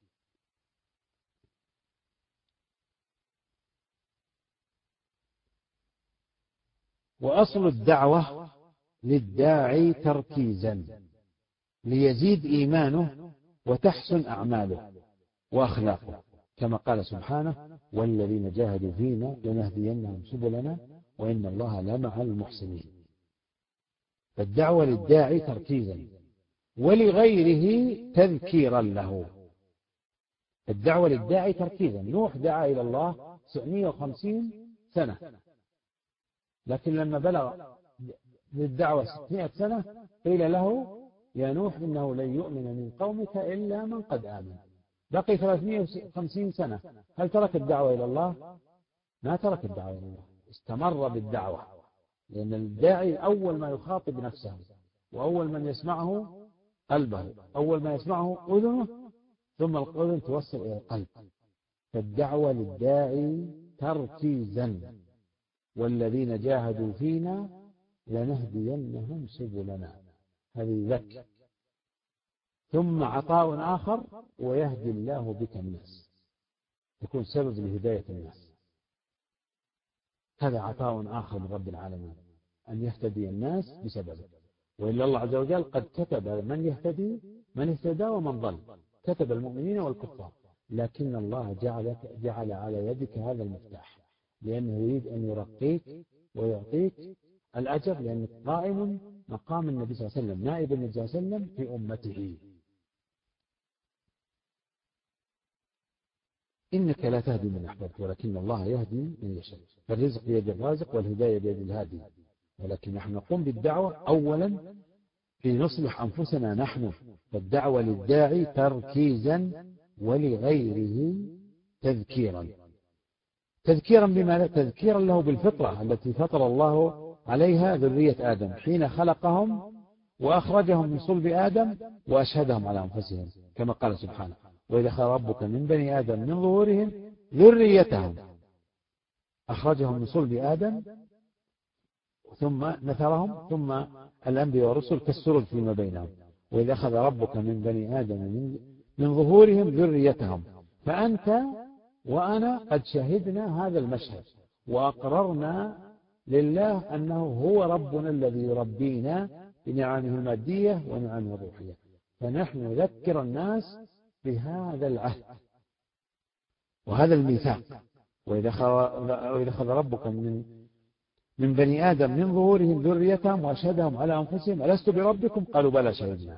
وأصل الدعوة للداعي تركيزا ليزيد إيمانه وتحسن أعماله وأخلاقه، كما قال سبحانه والذين جاهدوا فينا لنهدينهم سبلنا وإن الله لمع المحسنين. فالدعوة للداعي تركيزا ولغيره تذكيرا له. الدعوة للداعي تركيزا، نوح دعا إلى الله تسعمائة وخمسين سنة، لكن لما بلغ للدعوة ستمائة سنة قيل له يا نوح إنه لن يؤمن من قومك إلا من قد آمن. بقي ثلاثمائة وخمسين سنة، هل ترك الدعوة إلى الله؟ ما ترك الدعوة إلى الله، استمر بالدعوة، لأن الداعي أول ما يخاطب نفسه وأول من يسمعه قلبه، أول ما يسمعه أذنه ثم الأذن توصل إلى القلب. فالدعوة للداعي تركيزا والذين جاهدوا فينا لنهدينهم سبلنا، هذه لك. ثم عطاء آخر ويهدي الله بك الناس، يكون سبب لهداية الناس. هذا عطاء آخر من رب العالمين أن يهتدي الناس بسببه. وإلا الله عز وجل قد كتب من يهتدي من اهتدى ومن ضل، كتب المؤمنين والكفار، لكن الله جعل, جعل على يدك هذا المفتاح لأنه يريد أن يرقيك ويعطيك الأجر، لأنك قائم مقام النبي صلى الله عليه وسلم، نائب النبي صلى الله عليه وسلم في أمته. إنك لا تهدي من أحببت ولكن الله يهدي من يشاء، فالرزق بيد الرازق والهداية بيد الهادي. ولكن نحن نقوم بالدعوة أولا في نصلح أنفسنا نحن. فالدعوة للداعي تركيزا ولغيره تذكيرا. تذكيرا بما لا تذكيرا له بالفطرة التي فطر الله عليها ذرية آدم حين خلقهم وأخرجهم من صلب آدم وأشهدهم على أنفسهم كما قال سبحانه وإذا أخذ ربك من بني آدم من ظهورهم ذريتهم أخرجهم من صلب آدم ثم نثرهم ثم الأنبياء والرسل كالسرج فيما بينهم وإذا أخذ ربك من بني آدم من, من ظهورهم ذريتهم فأنت وأنا قد شهدنا هذا المشهد وأقررنا لله أنه هو ربنا الذي يربينا بنعمه المادية ونعمه الروحية فنحن نذكر الناس بهذا العهد وهذا الميثاق وإذا أخذ ربك من من بني آدم من ظهورهم ذريتهم وأشهدهم على أنفسهم ألست بربكم قالوا بلى شهدنا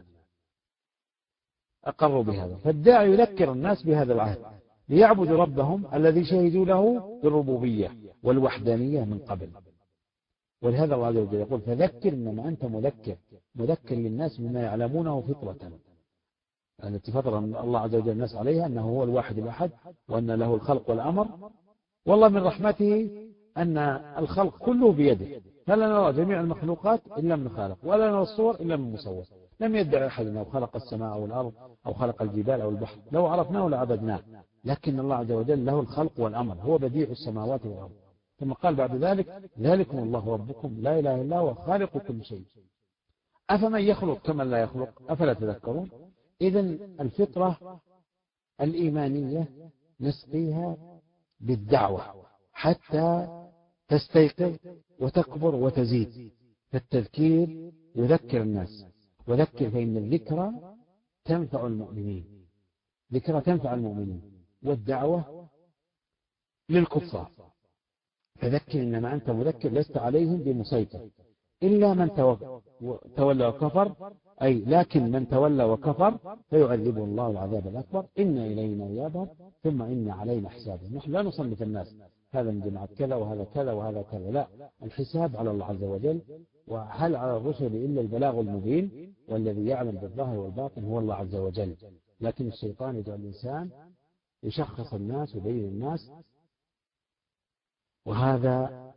أقروا بهذا فالداعي يذكر الناس بهذا العهد ليعبدوا ربهم الذي شهدوا له بالربوبية والوحدانية من قبل ولهذا الله عز وجل يقول فذكر إنما أنت مذكر مذكر للناس مما يعلمونه فطرة التي فطر الله عز وجل الناس عليها أنه هو الواحد الأحد وأن له الخلق والأمر والله من رحمته أن الخلق كله بيده فلا نرى جميع المخلوقات إلا من خالق ولا نرى الصور إلا من مصور لم يدعي أحد أنه خلق السماء أو الأرض أو خلق الجبال أو البحر لو عرفناه لعبدناه لكن الله عز وجل له الخلق والأمر هو بديع السماوات والأرض ثم قال بعد ذلك ذلكم الله ربكم لا إله إلا هو خالق كل شيء أفمن يخلق كمن لا يخلق أفلا تذكرون إذن الفطرة الإيمانية نسقيها بالدعوة حتى تستيقظ وتكبر وتزيد فالتذكير يذكر الناس وذكر فإن الذكرى تنفع المؤمنين ذكرى تنفع المؤمنين والدعوة للكفار فذكر إنما أنت مذكر لست عليهم بمسيطر إلا من تولى وكفر أي لكن من تولى وكفر فيعذبه الله العذاب الأكبر إن إلينا إيابهم ثم إن علينا حسابهم نحن لا نصنف الناس هذا من جماعة كذا وهذا كذا وهذا كذا لا الحساب على الله عز وجل وهل على الرسل إلا البلاغ المبين والذي يعلم بالظاهر والباطن هو الله عز وجل لكن الشيطان يجعل الإنسان يشخص الناس ويبين الناس وهذا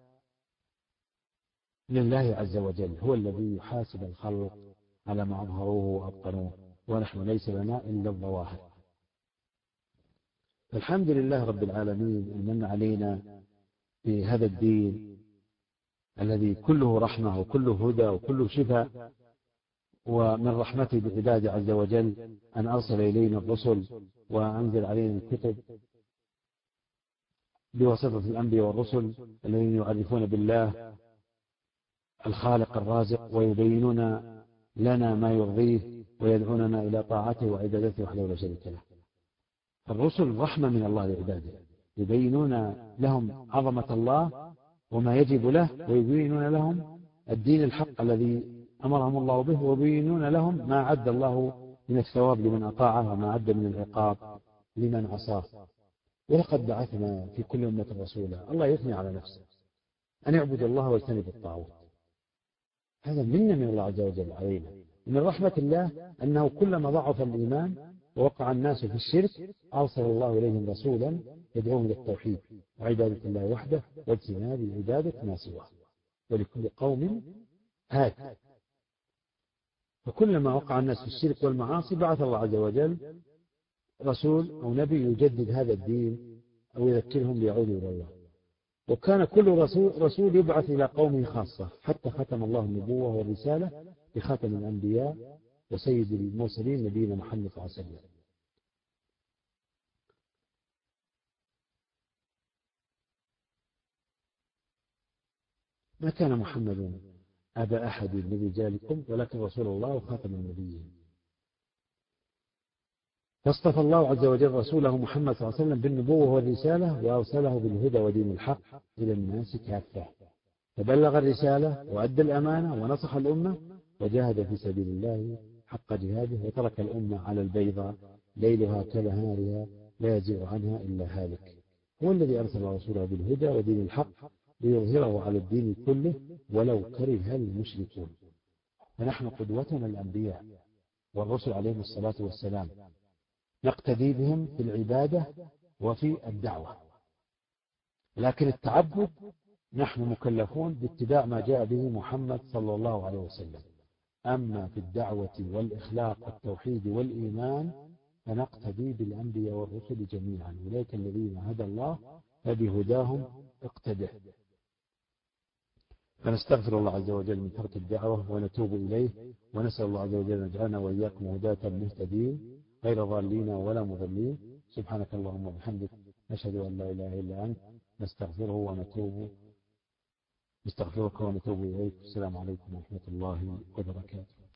لله عز وجل هو الذي يحاسب الخلق على ما أظهروه وأبطنوه ونحن ليس لنا إلا الظواهر الحمد لله رب العالمين المن علينا بهذا الدين الذي كله رحمة وكله هدى وكله شفاء ومن رحمته بعباده عز وجل أن أرسل إلينا الرسل وأنزل علينا الكتب بواسطة الأنبياء والرسل الذين يعرفون بالله الخالق الرازق ويبينون لنا ما يرضيه ويدعوننا إلى طاعته وعبادته وحده لا شريك له الرسل رحمة من الله لعباده يبينون لهم عظمة الله وما يجب له ويبينون لهم الدين الحق الذي أمرهم الله به ويبينون لهم ما عد الله من الثواب لمن أطاعه وما عد من العقاب لمن عصاه ولقد بعثنا في كل أمة رسولا الله يثني على نفسه أن يعبد الله ويجتنب الطاغوت هذا منا من الله عز وجل علينا من رحمة الله أنه كلما ضعف الإيمان ووقع الناس في الشرك أرسل الله إليهم رسولا يدعوهم للتوحيد وعبادة الله وحده واجتناب عبادة ما سواه ولكل قوم هاد فكلما وقع الناس في الشرك والمعاصي بعث الله عز وجل رسول أو نبي يجدد هذا الدين أو يذكرهم ليعودوا إلى الله وكان كل رسول, رسول يبعث إلى قومه خاصة حتى ختم الله النبوة والرسالة بخاتم الأنبياء وسيد المرسلين نبينا محمد صلى الله عليه وسلم ما كان محمد أبا أحد من رجالكم ولكن رسول الله وخاتم النبيين فاصطفى الله عز وجل رسوله محمد صلى الله عليه وسلم بالنبوة والرسالة وأرسله بالهدى ودين الحق إلى الناس كافة فبلغ الرسالة وأدى الأمانة ونصح الأمة وجاهد في سبيل الله حق جهاده وترك الأمة على البيضاء ليلها كنهارها لا يزيغ عنها إلا هالك هو الذي أرسل رسوله بالهدى ودين الحق ليظهره على الدين كله ولو كره المشركون فنحن قدوتنا الأنبياء والرسل عليهم الصلاة والسلام نقتدي بهم في العبادة وفي الدعوة لكن التعبد نحن مكلفون باتباع ما جاء به محمد صلى الله عليه وسلم. أما في الدعوة والإخلاق والتوحيد والإيمان فنقتدي بالأنبياء والرسل جميعا، أولئك الذين هدى الله فبهداهم اقتدى. فنستغفر الله عز وجل من ترك الدعوة ونتوب إليه، ونسأل الله عز وجل أن يجعلنا وإياكم هداة مهتدين غير ضالين ولا مضلين. سبحانك اللهم وبحمدك، نشهد أن لا إله إلا أنت، نستغفره ونتوب نستغفرك ونتوب إليك. السلام عليكم ورحمة الله وبركاته.